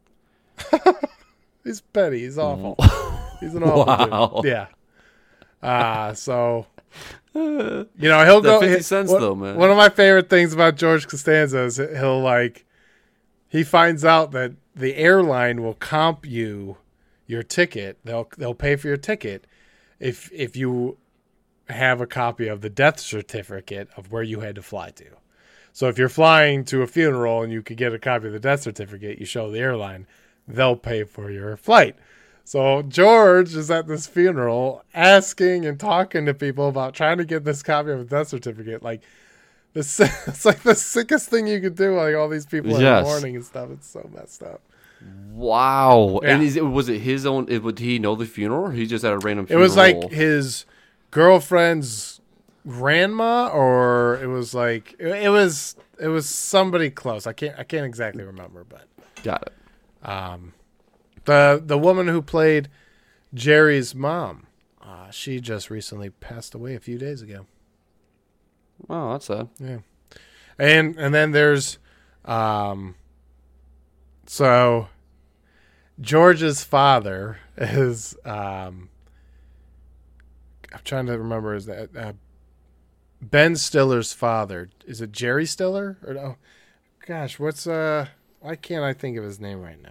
He's petty. He's awful. He's an awful Wow. dude. Yeah. Uh, so, you know, he'll That go. fifty he- cents, one, though, man. One of my favorite things about George Costanza is he'll like, he finds out that the airline will comp you your ticket. They'll they'll pay for your ticket if if you have a copy of the death certificate of where you had to fly to. So if you're flying to a funeral and you could get a copy of the death certificate, you show the airline, they'll pay for your flight. So George is at this funeral asking and talking to people about trying to get this copy of a death certificate. Like, this, it's like the sickest thing you could do. Like, all these people in Yes. the morning and stuff. It's so messed up. Wow. Yeah. And is it, was it his own? It, would he know the funeral? Or he just had a random It funeral? was like his girlfriend's grandma, or it was like it, it was it was somebody close. I can't I can't exactly remember, but Got it. um, the the woman who played Jerry's mom, uh, she just recently passed away a few days ago. Oh, that's sad. Yeah, and and then there's, um, so George's father is um. I'm trying to remember is that uh, Ben Stiller's father. Is it Jerry Stiller or no? Gosh, what's uh? Why can't I think of his name right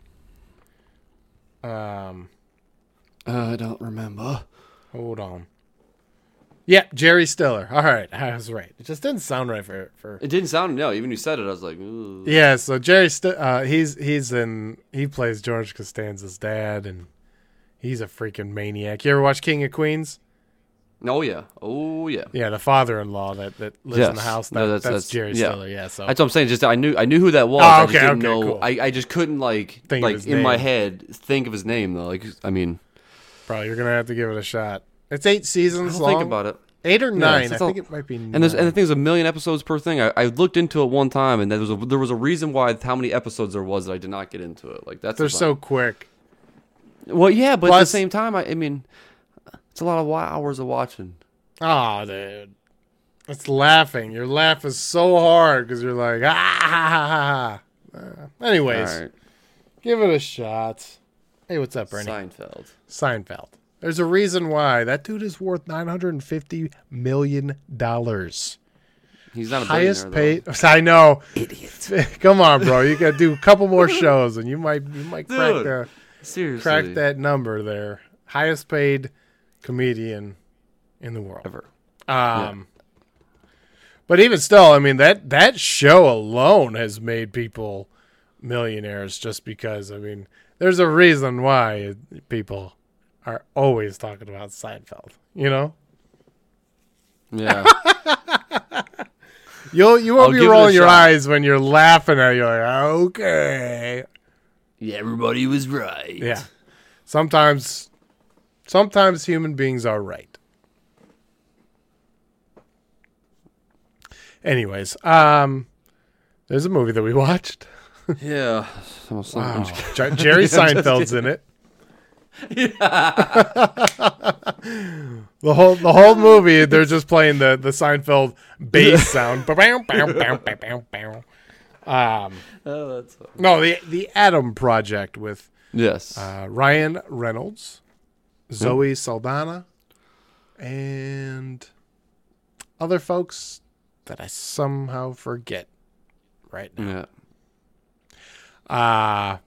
now? Um, Uh, I don't remember. hold on. Yeah, Jerry Stiller. All right, I was right. It just didn't sound right for for. It didn't sound, no, even you said it, I was like, ooh. Yeah, so Jerry, St- uh, he's he's in he plays George Costanza's dad, and he's a freaking maniac. You ever watch King of Queens? Oh, yeah. Oh, yeah. Yeah, the father-in-law that, that lives in the Yes. house. That, No, that's, that's- that's that's- Jerry yeah. Stiller. Yeah, so That's what I'm saying. Just I knew I knew who that was. Oh, I okay, just didn't okay, know. cool. I, I just couldn't like Think of like his in my name. head think of his name though. Like I mean, probably you're gonna have to give it a shot. It's eight seasons I'll long. think about it. Eight or nine. it's I all- think it might be. And there's and the thing is a million episodes per thing. I, I looked into it one time and there was a there was a reason why how many episodes there was that I did not get into it. Like that's They're the so thing. quick. well, yeah, but at the Plus- same time, I, I mean, it's a lot of wa- hours of watching. Oh, dude, it's laughing. Your laugh is so hard because you're like ah. Ha, ha, ha, ha. Uh, anyways, All right, give it a shot. Hey, what's up, Bernie? Seinfeld. Seinfeld. There's a reason why that dude is worth nine hundred fifty million dollars. He's not a Highest billionaire, paid. I know, idiot. Come on, bro. You got to do a couple more shows, and you might you might crack Dude, the though. Seriously, crack that number there. Highest paid comedian in the world. ever. Um, but even still, I mean that that show alone has made people millionaires. Just because, I mean, there's a reason why people are always talking about Seinfeld. You know, Yeah. you'll you won't I'll be give it a rolling your shot. eyes when you're laughing at it. You're like, okay, yeah. Everybody was right. yeah. Sometimes, sometimes human beings are right. Anyways, um, there's a movie that we watched. Yeah. So- so- Wow. J- Jerry Seinfeld's in it. the whole the whole movie, they're just playing the, the Seinfeld bass sound. um, Oh, that's no, the the Adam Project with yes. uh, Ryan Reynolds, Zoe Saldana, and other folks that I somehow forget right now. yeah. Uh,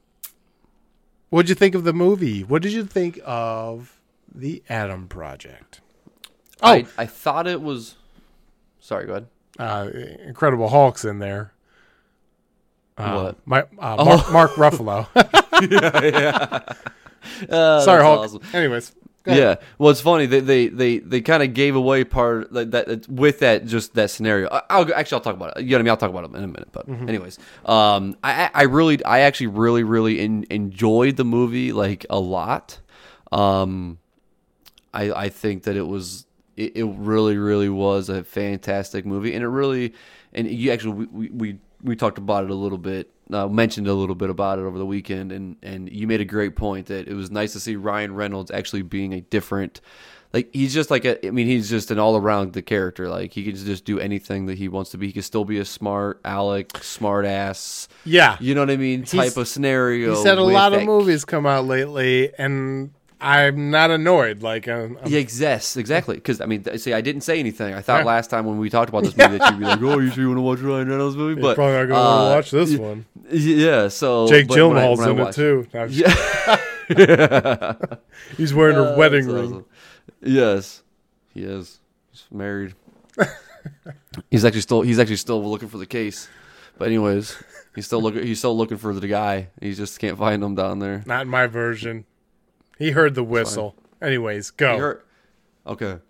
what'd you think of the movie? What did you think of the Adam Project? Oh, I, I thought it was. Sorry, go ahead. uh, Incredible Hulk's in there. Uh, What? My, uh, Oh. Mark, Mark Ruffalo. yeah, yeah. Uh, Sorry, that's Hulk. awesome. Anyways. go ahead. Yeah, well, it's funny they they they, they kind of gave away part like that with that just that scenario. I- I'll actually I'll talk about it. You know what I mean? I'll talk about it in a minute. But Mm-hmm. anyways, um, I I really I actually really really in, enjoyed the movie like a lot. Um, I I think that it was it, it really really was a fantastic movie, and it really and you actually we we we, we talked about it a little bit. Uh, mentioned a little bit about it over the weekend, and, and you made a great point that it was nice to see Ryan Reynolds actually being a different, like he's just like a, I mean he's just an all around the character. Like he can just do anything that he wants to be. He can still be a smart Alec, smart ass. Yeah. You know what I mean? Type He's- of scenario. He said a with lot of that- movies come out lately, and I'm not annoyed. Like, I'm, I'm- Yeah, yes, exactly. Because I mean, th- see, I didn't say anything. I thought Yeah. last time when we talked about this movie that you'd be like, "Oh, you sure you want to watch Ryan Reynolds movie?" you're But probably not going to uh, watch this one. Yeah, so Jake but when I- Gyllenhaal's when I in it watched- too. No, I'm just- Yeah. He's wearing her Uh, wedding that's ring. awesome. Yes, he is. He's married. he's actually still he's actually still looking for the case. But anyways, he's still looking he's still looking for the guy. He just can't find him down there. Not in my version. He heard the whistle. Anyways, go. He hurt- Okay.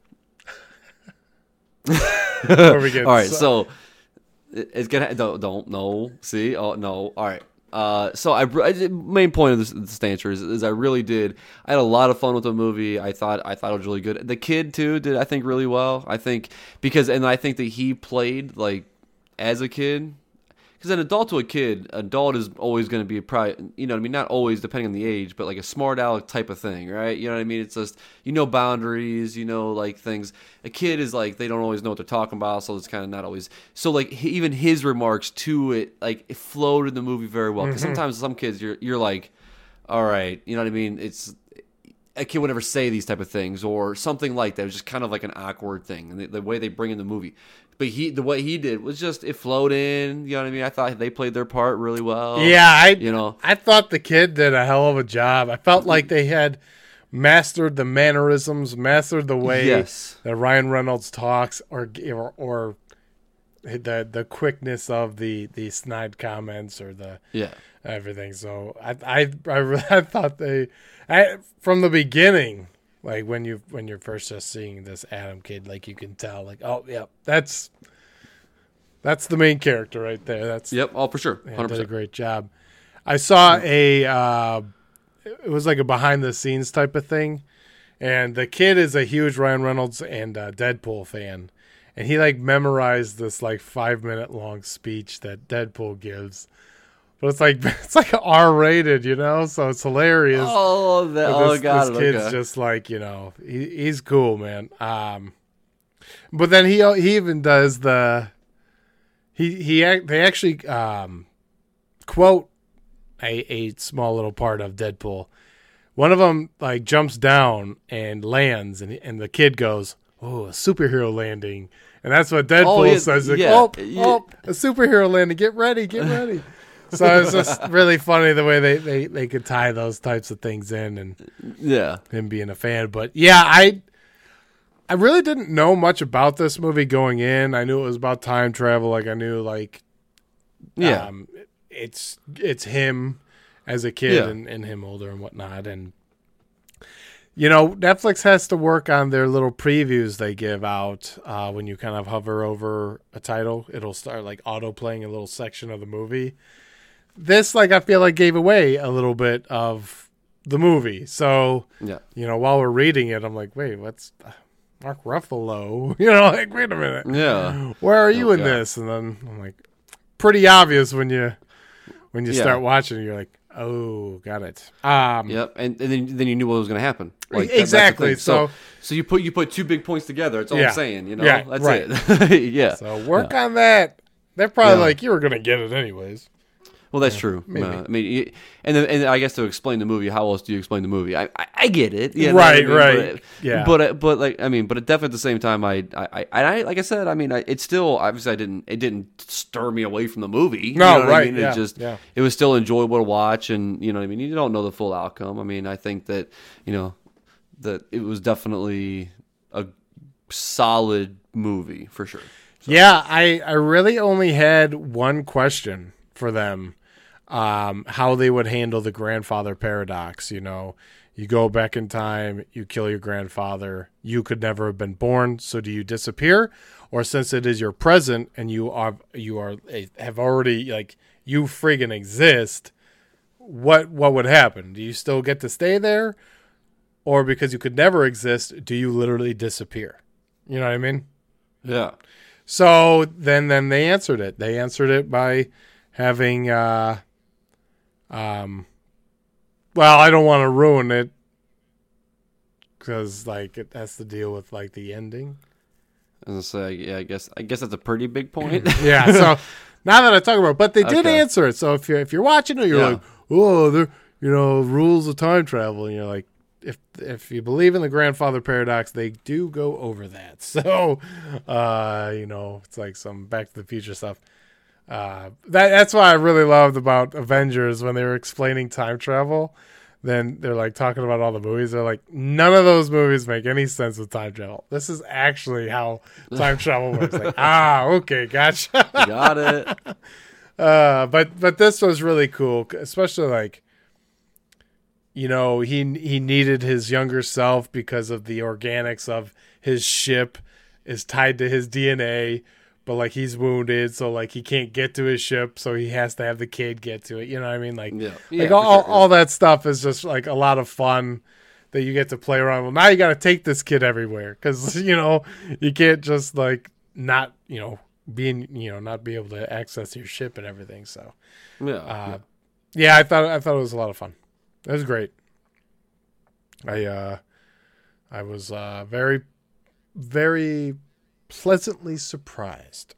Before we get All right, so- so it- it's gonna don't don't no see oh no all right. Uh, so I, I main point of this, this answer is, is I really did. I had a lot of fun with the movie. I thought I thought it was really good. The kid too did I think really well. I think because and I think that he played like as a kid. Because an adult to a kid, adult is always going to be probably, you know what I mean? Not always, depending on the age, but like a smart aleck type of thing, right? You know what I mean? It's just, you know, boundaries, you know, like things. A kid is like, they don't always know what they're talking about, so it's kind of not always. So, like, he, even his remarks to it, like, it flowed in the movie very well. Because sometimes some kids, you're you're like, all right, you know what I mean? It's. A kid would never say these type of things or something like that. It was just kind of like an awkward thing, and the, the way they bring in the movie. But he, the way he did was just it flowed in. You know what I mean? I thought they played their part really well. Yeah, I you know, I thought the kid did a hell of a job. I felt like they had mastered the mannerisms, mastered the way yes, that Ryan Reynolds talks, or or, or the the quickness of the the snide comments or the yeah, everything. So I I I, really- I thought they I, from the beginning, like when you when you're first just seeing this Adam kid, like you can tell, like oh yeah, that's that's the main character right there. That's yep, all for sure, yeah, hundred did a percent. great job. I saw a uh, it was like a behind the scenes type of thing, and the kid is a huge Ryan Reynolds and uh, Deadpool fan, and he like memorized this like five minute long speech that Deadpool gives. But it's like it's like R rated, you know, so it's hilarious. Oh, that, But oh, this, got this it. kid's Okay. just like, you know, he, he's cool, man. Um, but then he he even does the he he ac- they actually um, quote a a small little part of Deadpool. One of them like jumps down and lands, and and the kid goes, "Oh, a superhero landing." And that's what Deadpool Oh, yeah, says. Like, yeah, oh, yeah. oh, a superhero landing. Get ready, get ready. So it's just really funny the way they, they, they could tie those types of things in, and Yeah, him being a fan. But yeah, I I really didn't know much about this movie going in. I knew it was about time travel. Like I knew like yeah, um, it's it's him as a kid Yeah. and, and him older and whatnot. And you know, Netflix has to work on their little previews they give out uh, when you kind of hover over a title. It'll start like auto playing a little section of the movie. This, like, I feel like gave away a little bit of the movie. So, yeah. you know, while we're reading it, I'm like, wait, what's Mark Ruffalo? You know, like, wait a minute. Yeah. Where are you Oh, in God. this? And then I'm like, pretty obvious when you when you Yeah. start watching, you're like, oh, got it. Um, Yep, and, and then then you knew what was going to happen. Like, that- that's the Exactly, thing. So, so- so you put you put two big points together. That's all Yeah. I'm saying. You know, Yeah, that's right. it. yeah. So work on that. They're probably Yeah. like, you were going to get it anyways. Well, that's true. maybe. Uh, I mean, you- and then, and I guess to explain the movie, how else do you explain the movie? I I, I get it, you know what I Right, mean? right. But, Yeah. But uh, but like I mean, but it definitely at the same time, I I I, and I like I said, I mean, I, it still obviously I didn't it didn't stir me away from the movie. No, you know what I right, mean? yeah, It just yeah. it was still enjoyable to watch, and you know what I mean. You don't know the full outcome. I mean, I think that you know that it was definitely a solid movie for sure. So. Yeah, I, I really only had one question for them. Um, how they would handle the grandfather paradox. You know, you go back in time, you kill your grandfather, you could never have been born, so do you disappear? Or since it is your present and you are you are have already like you friggin' exist, what what would happen? Do you still get to stay there? Or because you could never exist, do you literally disappear? You know what I mean? Yeah. So then then they answered it. They answered it by having uh Um, well, I don't want to ruin it because, like, it has to deal with like the ending. As I say, yeah, I guess I guess that's a pretty big point. Yeah. So now that I talk about it, but they did Okay. answer it. So if you're if you're watching it, you're Yeah. like, oh, there, you know, rules of time travel, and you're like, if if you believe in the grandfather paradox, they do go over that. So, uh, you know, it's like some Back to the Future stuff. Uh, that that's what I really loved about Avengers when they were explaining time travel. Then they're like talking about all the movies. They're like, none of those movies make any sense with time travel. This is actually how time travel works. Like, ah, okay, gotcha. Got it. Uh, but but this was really cool, especially like, you know, he he needed his younger self because of the organics of his ship is tied to his D N A. But, like, he's wounded, so, like, he can't get to his ship, so he has to have the kid get to it. You know what I mean? Like, Yeah. like Yeah, all, for sure, all that stuff is just, like, a lot of fun that you get to play around. Well, now you got to take this kid everywhere because, you know, you can't just, like, not, you know, being, you know, not be able to access your ship and everything. So, yeah. uh, yeah, I thought I thought it was a lot of fun. It was great. I, uh, I was uh, very, very... pleasantly surprised.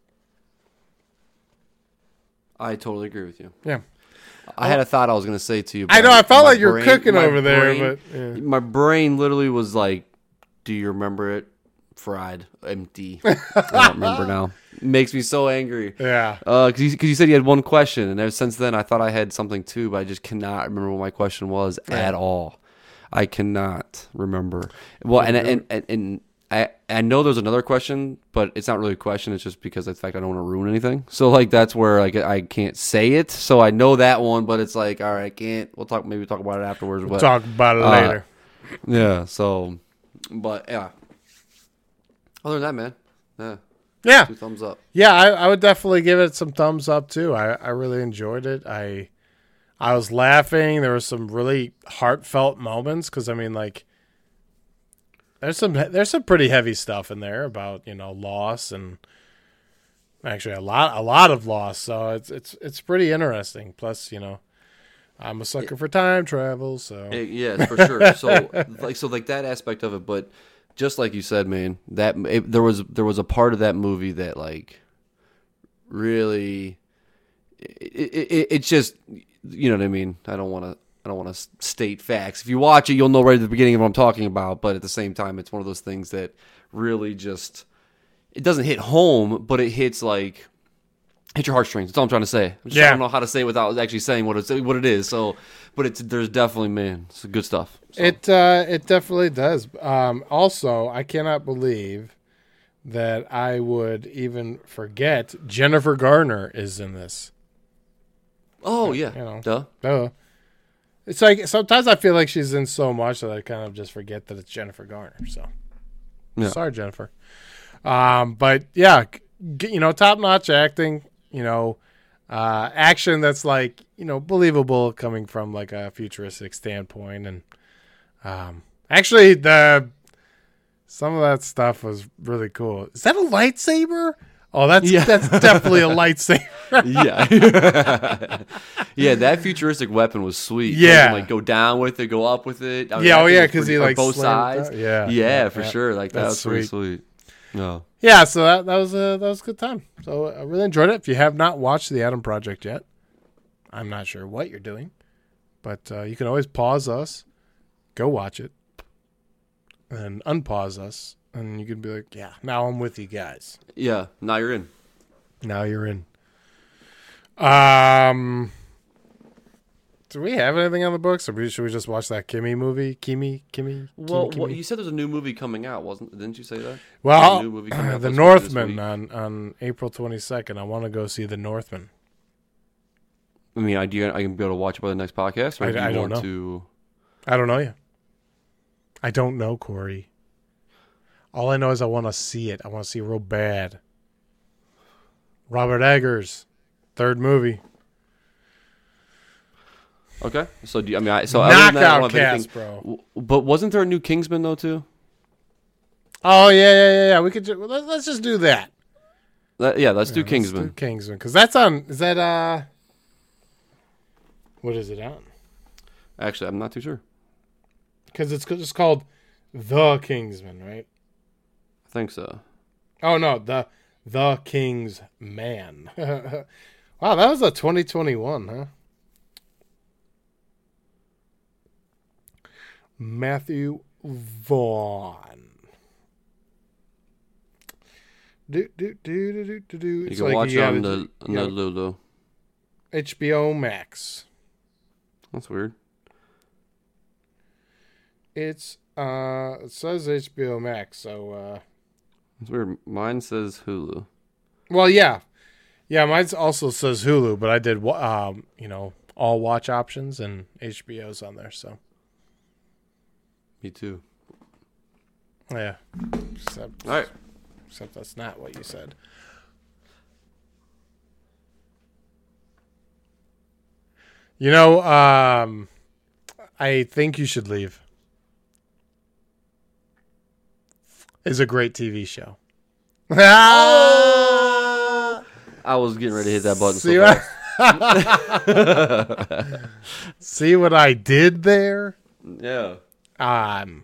I totally agree with you. Yeah. I had a thought I was going to say to you. I know, but I felt my like you were brain- cooking my over there, brain- but yeah. My brain literally was like, do you remember it? Fried. Empty. I don't remember now. It makes me so angry. Yeah. Because you, 'cause you said you had one question, and ever since then I thought I had something too, but I just cannot remember what my question was Yeah. at all. I cannot remember. Well, and and, and, and I I know there's another question, but it's not really a question. It's just because of the fact I don't want to ruin anything. So like that's where like I can't say it. So I know that one, but it's like all right, I can't. We'll talk. Maybe talk about it afterwards. We'll but, talk about it uh, later. Yeah. So, but yeah. Other than that, man, yeah, Yeah. two thumbs up. Yeah, I, I would definitely give it some thumbs up too. I, I really enjoyed it. I I was laughing. There were some really heartfelt moments because I mean, like, there's some there's some pretty heavy stuff in there about you know loss and actually a lot a lot of loss. So it's it's it's pretty interesting. Plus, you know, I'm a sucker for time travel. So Eh, Yeah, for sure. So like so like that aspect of it, but just like you said, man, that it, there was there was a part of that movie that like really it, it, it's just you know what I mean. I don't want to I don't want to state facts. If you watch it, you'll know right at the beginning of what I'm talking about. But at the same time, it's one of those things that really just it doesn't hit home, but it hits like hit your heartstrings. That's all I'm trying to say. I, just, Yeah. I don't know how to say it without actually saying what it's what it is. So, but it's there's definitely man, it's good stuff. So. It uh, it definitely does. Um, also, I cannot believe that I would even forget Jennifer Garner is in this. Oh yeah, You know. duh. Duh. It's like sometimes I feel like she's in so much that I kind of just forget that it's Jennifer Garner. So Yeah. sorry, Jennifer. Um, but yeah, g- you know, top notch acting. You know, uh, action that's like you know believable coming from like a futuristic standpoint, and um, actually the some of that stuff was really cool. Is that a lightsaber? Oh, that's Yeah. that's definitely a lightsaber. Yeah, yeah. That futuristic weapon was sweet. You Yeah. can, like go down with it, go up with it. I mean, Yeah, that oh thing yeah, was because pretty- he or like both slammed it sides. down. Yeah, Yeah, for yeah. sure. Like that That's was pretty sweet. No. Yeah, so that that was a that was a good time. So I really enjoyed it. If you have not watched the Adam Project yet, I'm not sure what you're doing, but uh, you can always pause us, go watch it, and unpause us, and you can be like, "Yeah, now I'm with you guys. Yeah. Now you're in. Now you're in." Um, Do we have anything on the books, or should we just watch that Kimmy movie? Kimmy, Kimmy. Well, Kimmy, well, Kimmy? you said there's a new movie coming out, wasn't? Didn't you say that? Well, There's a new movie coming out The this week or this Northman week. on on April twenty-second. I want to go see The Northman. I mean, I do. I can be able to watch it by the next podcast, or I- do you I don't want know. to? I don't know yet. I don't know, Corey. All I know is I want to see it. I want to see it real bad. Robert Eggers, third movie. Okay, so do you, I mean, I, so other than that, I don't Knockout have anything- cast, bro. w- But wasn't there a new Kingsman though too? Oh yeah, yeah, yeah, yeah. We could. Ju- let's, let's just do that. That, yeah, let's do Yeah, Kingsman. Let's do Kingsman, because that's on. Is that uh? What is it on? Actually, I'm not too sure. Because it's just called The Kingsman, right? I think so. Oh no, the the King's Man. Wow, that was a twenty twenty-one, huh? Matthew Vaughn. Do do do do do do do. You It's can like watch you it on gotta- the on you the gotta- Lulu. H B O Max. That's weird. It's uh, it says H B O Max, so uh. It's weird. Mine says Hulu. Well, yeah, yeah. Mine also says Hulu, but I did, wa- um, you know, all watch options, and H B O's on there. So Me too. yeah, except All right. except that's not what you said. You know, um, I think you should leave. Is a great T V show. I was getting ready to hit that button. See So what? fast. See what I did there? Yeah. Um,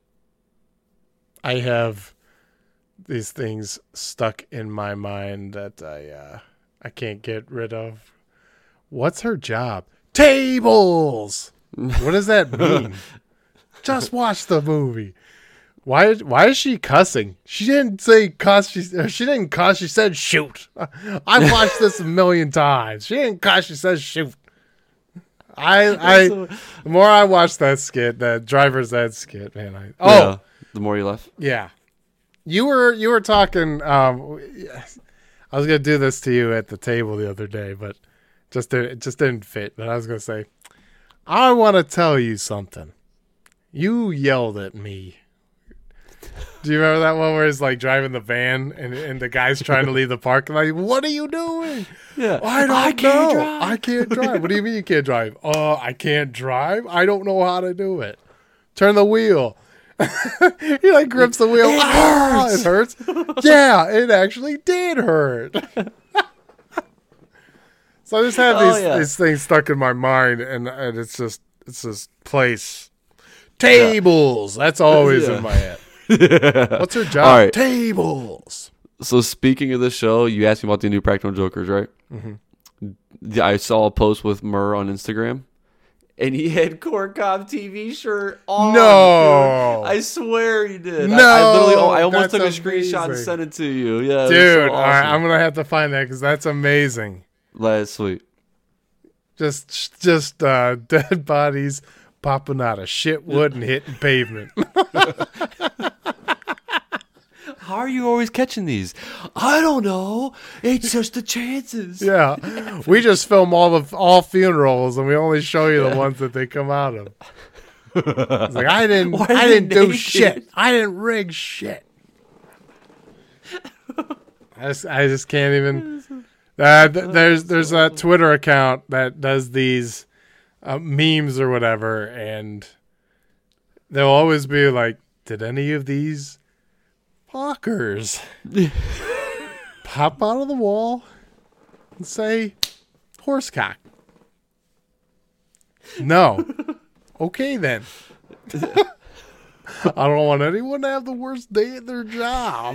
I have these things stuck in my mind that I uh, I can't get rid of. What's her job? Tables. What does that mean? Just watch the movie. Why? Why is she cussing? She didn't say cuss. She she didn't cuss. She said shoot. I've watched this a million times. She didn't cuss. She says shoot. I I the more I watch that skit, that driver's ed skit, man. I, oh Yeah. The more you left. yeah, you were you were talking. Um, I was gonna do this to you at the table the other day, but just didn't, it just didn't fit. But I was gonna say, I want to tell you something. You yelled at me. Do you remember that one where it's like driving the van and, and the guy's trying to leave the parking lot? Like, what are you doing? Yeah. I don't I can't know. drive. I can't drive. What do you mean you can't drive? Oh, I can't drive? I don't know how to do it. Turn the wheel. He like grips the wheel. It Ah, hurts. it hurts. Yeah, it actually did hurt. So I just have Oh, these yeah. these things stuck in my mind, and and it's just it's this place. Tables. That's always Yeah. in my head. What's her job? All right. Tables. So speaking of the show, you asked me about the new Practical Jokers, right? Mm-hmm. I saw a post with Murr on Instagram, and he had Corn Cob T V shirt on. No. dude. I swear he did. No, I, I literally, oh, I almost that's took a screenshot and amazing. sent it to you. Yeah, it was Dude, so all right, awesome. I'm gonna have to find that because that's amazing. That's sweet. Just, just uh, dead bodies popping out of shit wood and hitting pavement. How are you always catching these? I don't know. It's just the chances. Yeah, we just film all the all funerals, and we only show you the ones that they come out of. It's like I didn't, Why I are they didn't do naked? shit. I didn't rig shit. I just, I just can't even. Uh, th- there's there's a Twitter account that does these uh, memes or whatever, and they'll always be like, "Did any of these fuckers pop out of the wall and say horsecock?" No. Okay then. I don't want anyone to have the worst day at their job.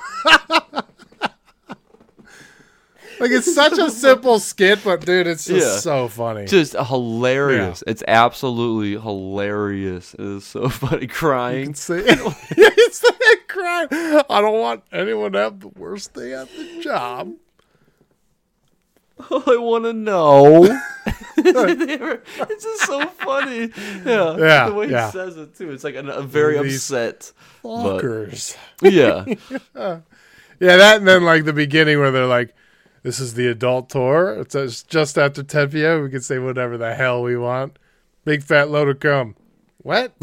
Like, it's such a simple skit, but dude, it's just Yeah. so funny. Just hilarious. It's absolutely hilarious. It is so funny. Crying. See, it's that crime. I don't want anyone to have the worst day at the job. I want to know. It's just so funny. Yeah, Yeah, the way yeah. he says it too. It's like an, a very These upset. But, Fuckers. yeah, Yeah, that and then like the beginning where they're like, "This is the adult tour. It's it's just after ten p.m. We can say whatever the hell we want. Big fat load of cum." What?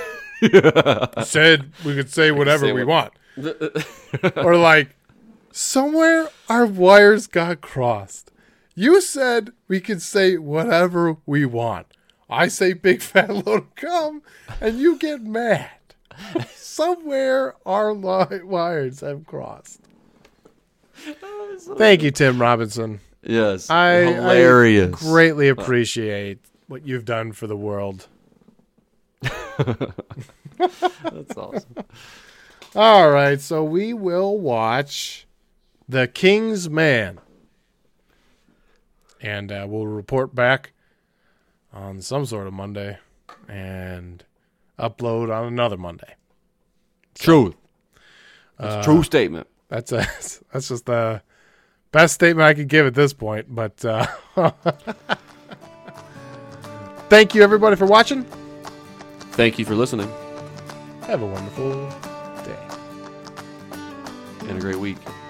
Said we could say whatever say we what- want. Or like, somewhere our wires got crossed. You said we could say whatever we want. I say big fat load of cum, and you get mad. Somewhere our li- wires have crossed. Thank you, Tim Robinson. yes, I, hilarious. I greatly appreciate what you've done for the world. That's awesome. All right, so we will watch The King's Man. And uh, we'll report back on some sort of Monday and upload on another Monday. Truth. That's a true statement. That's a, that's just the best statement I could give at this point. But uh, thank you, everybody, for watching. Thank you for listening, Have a wonderful day. and a great week.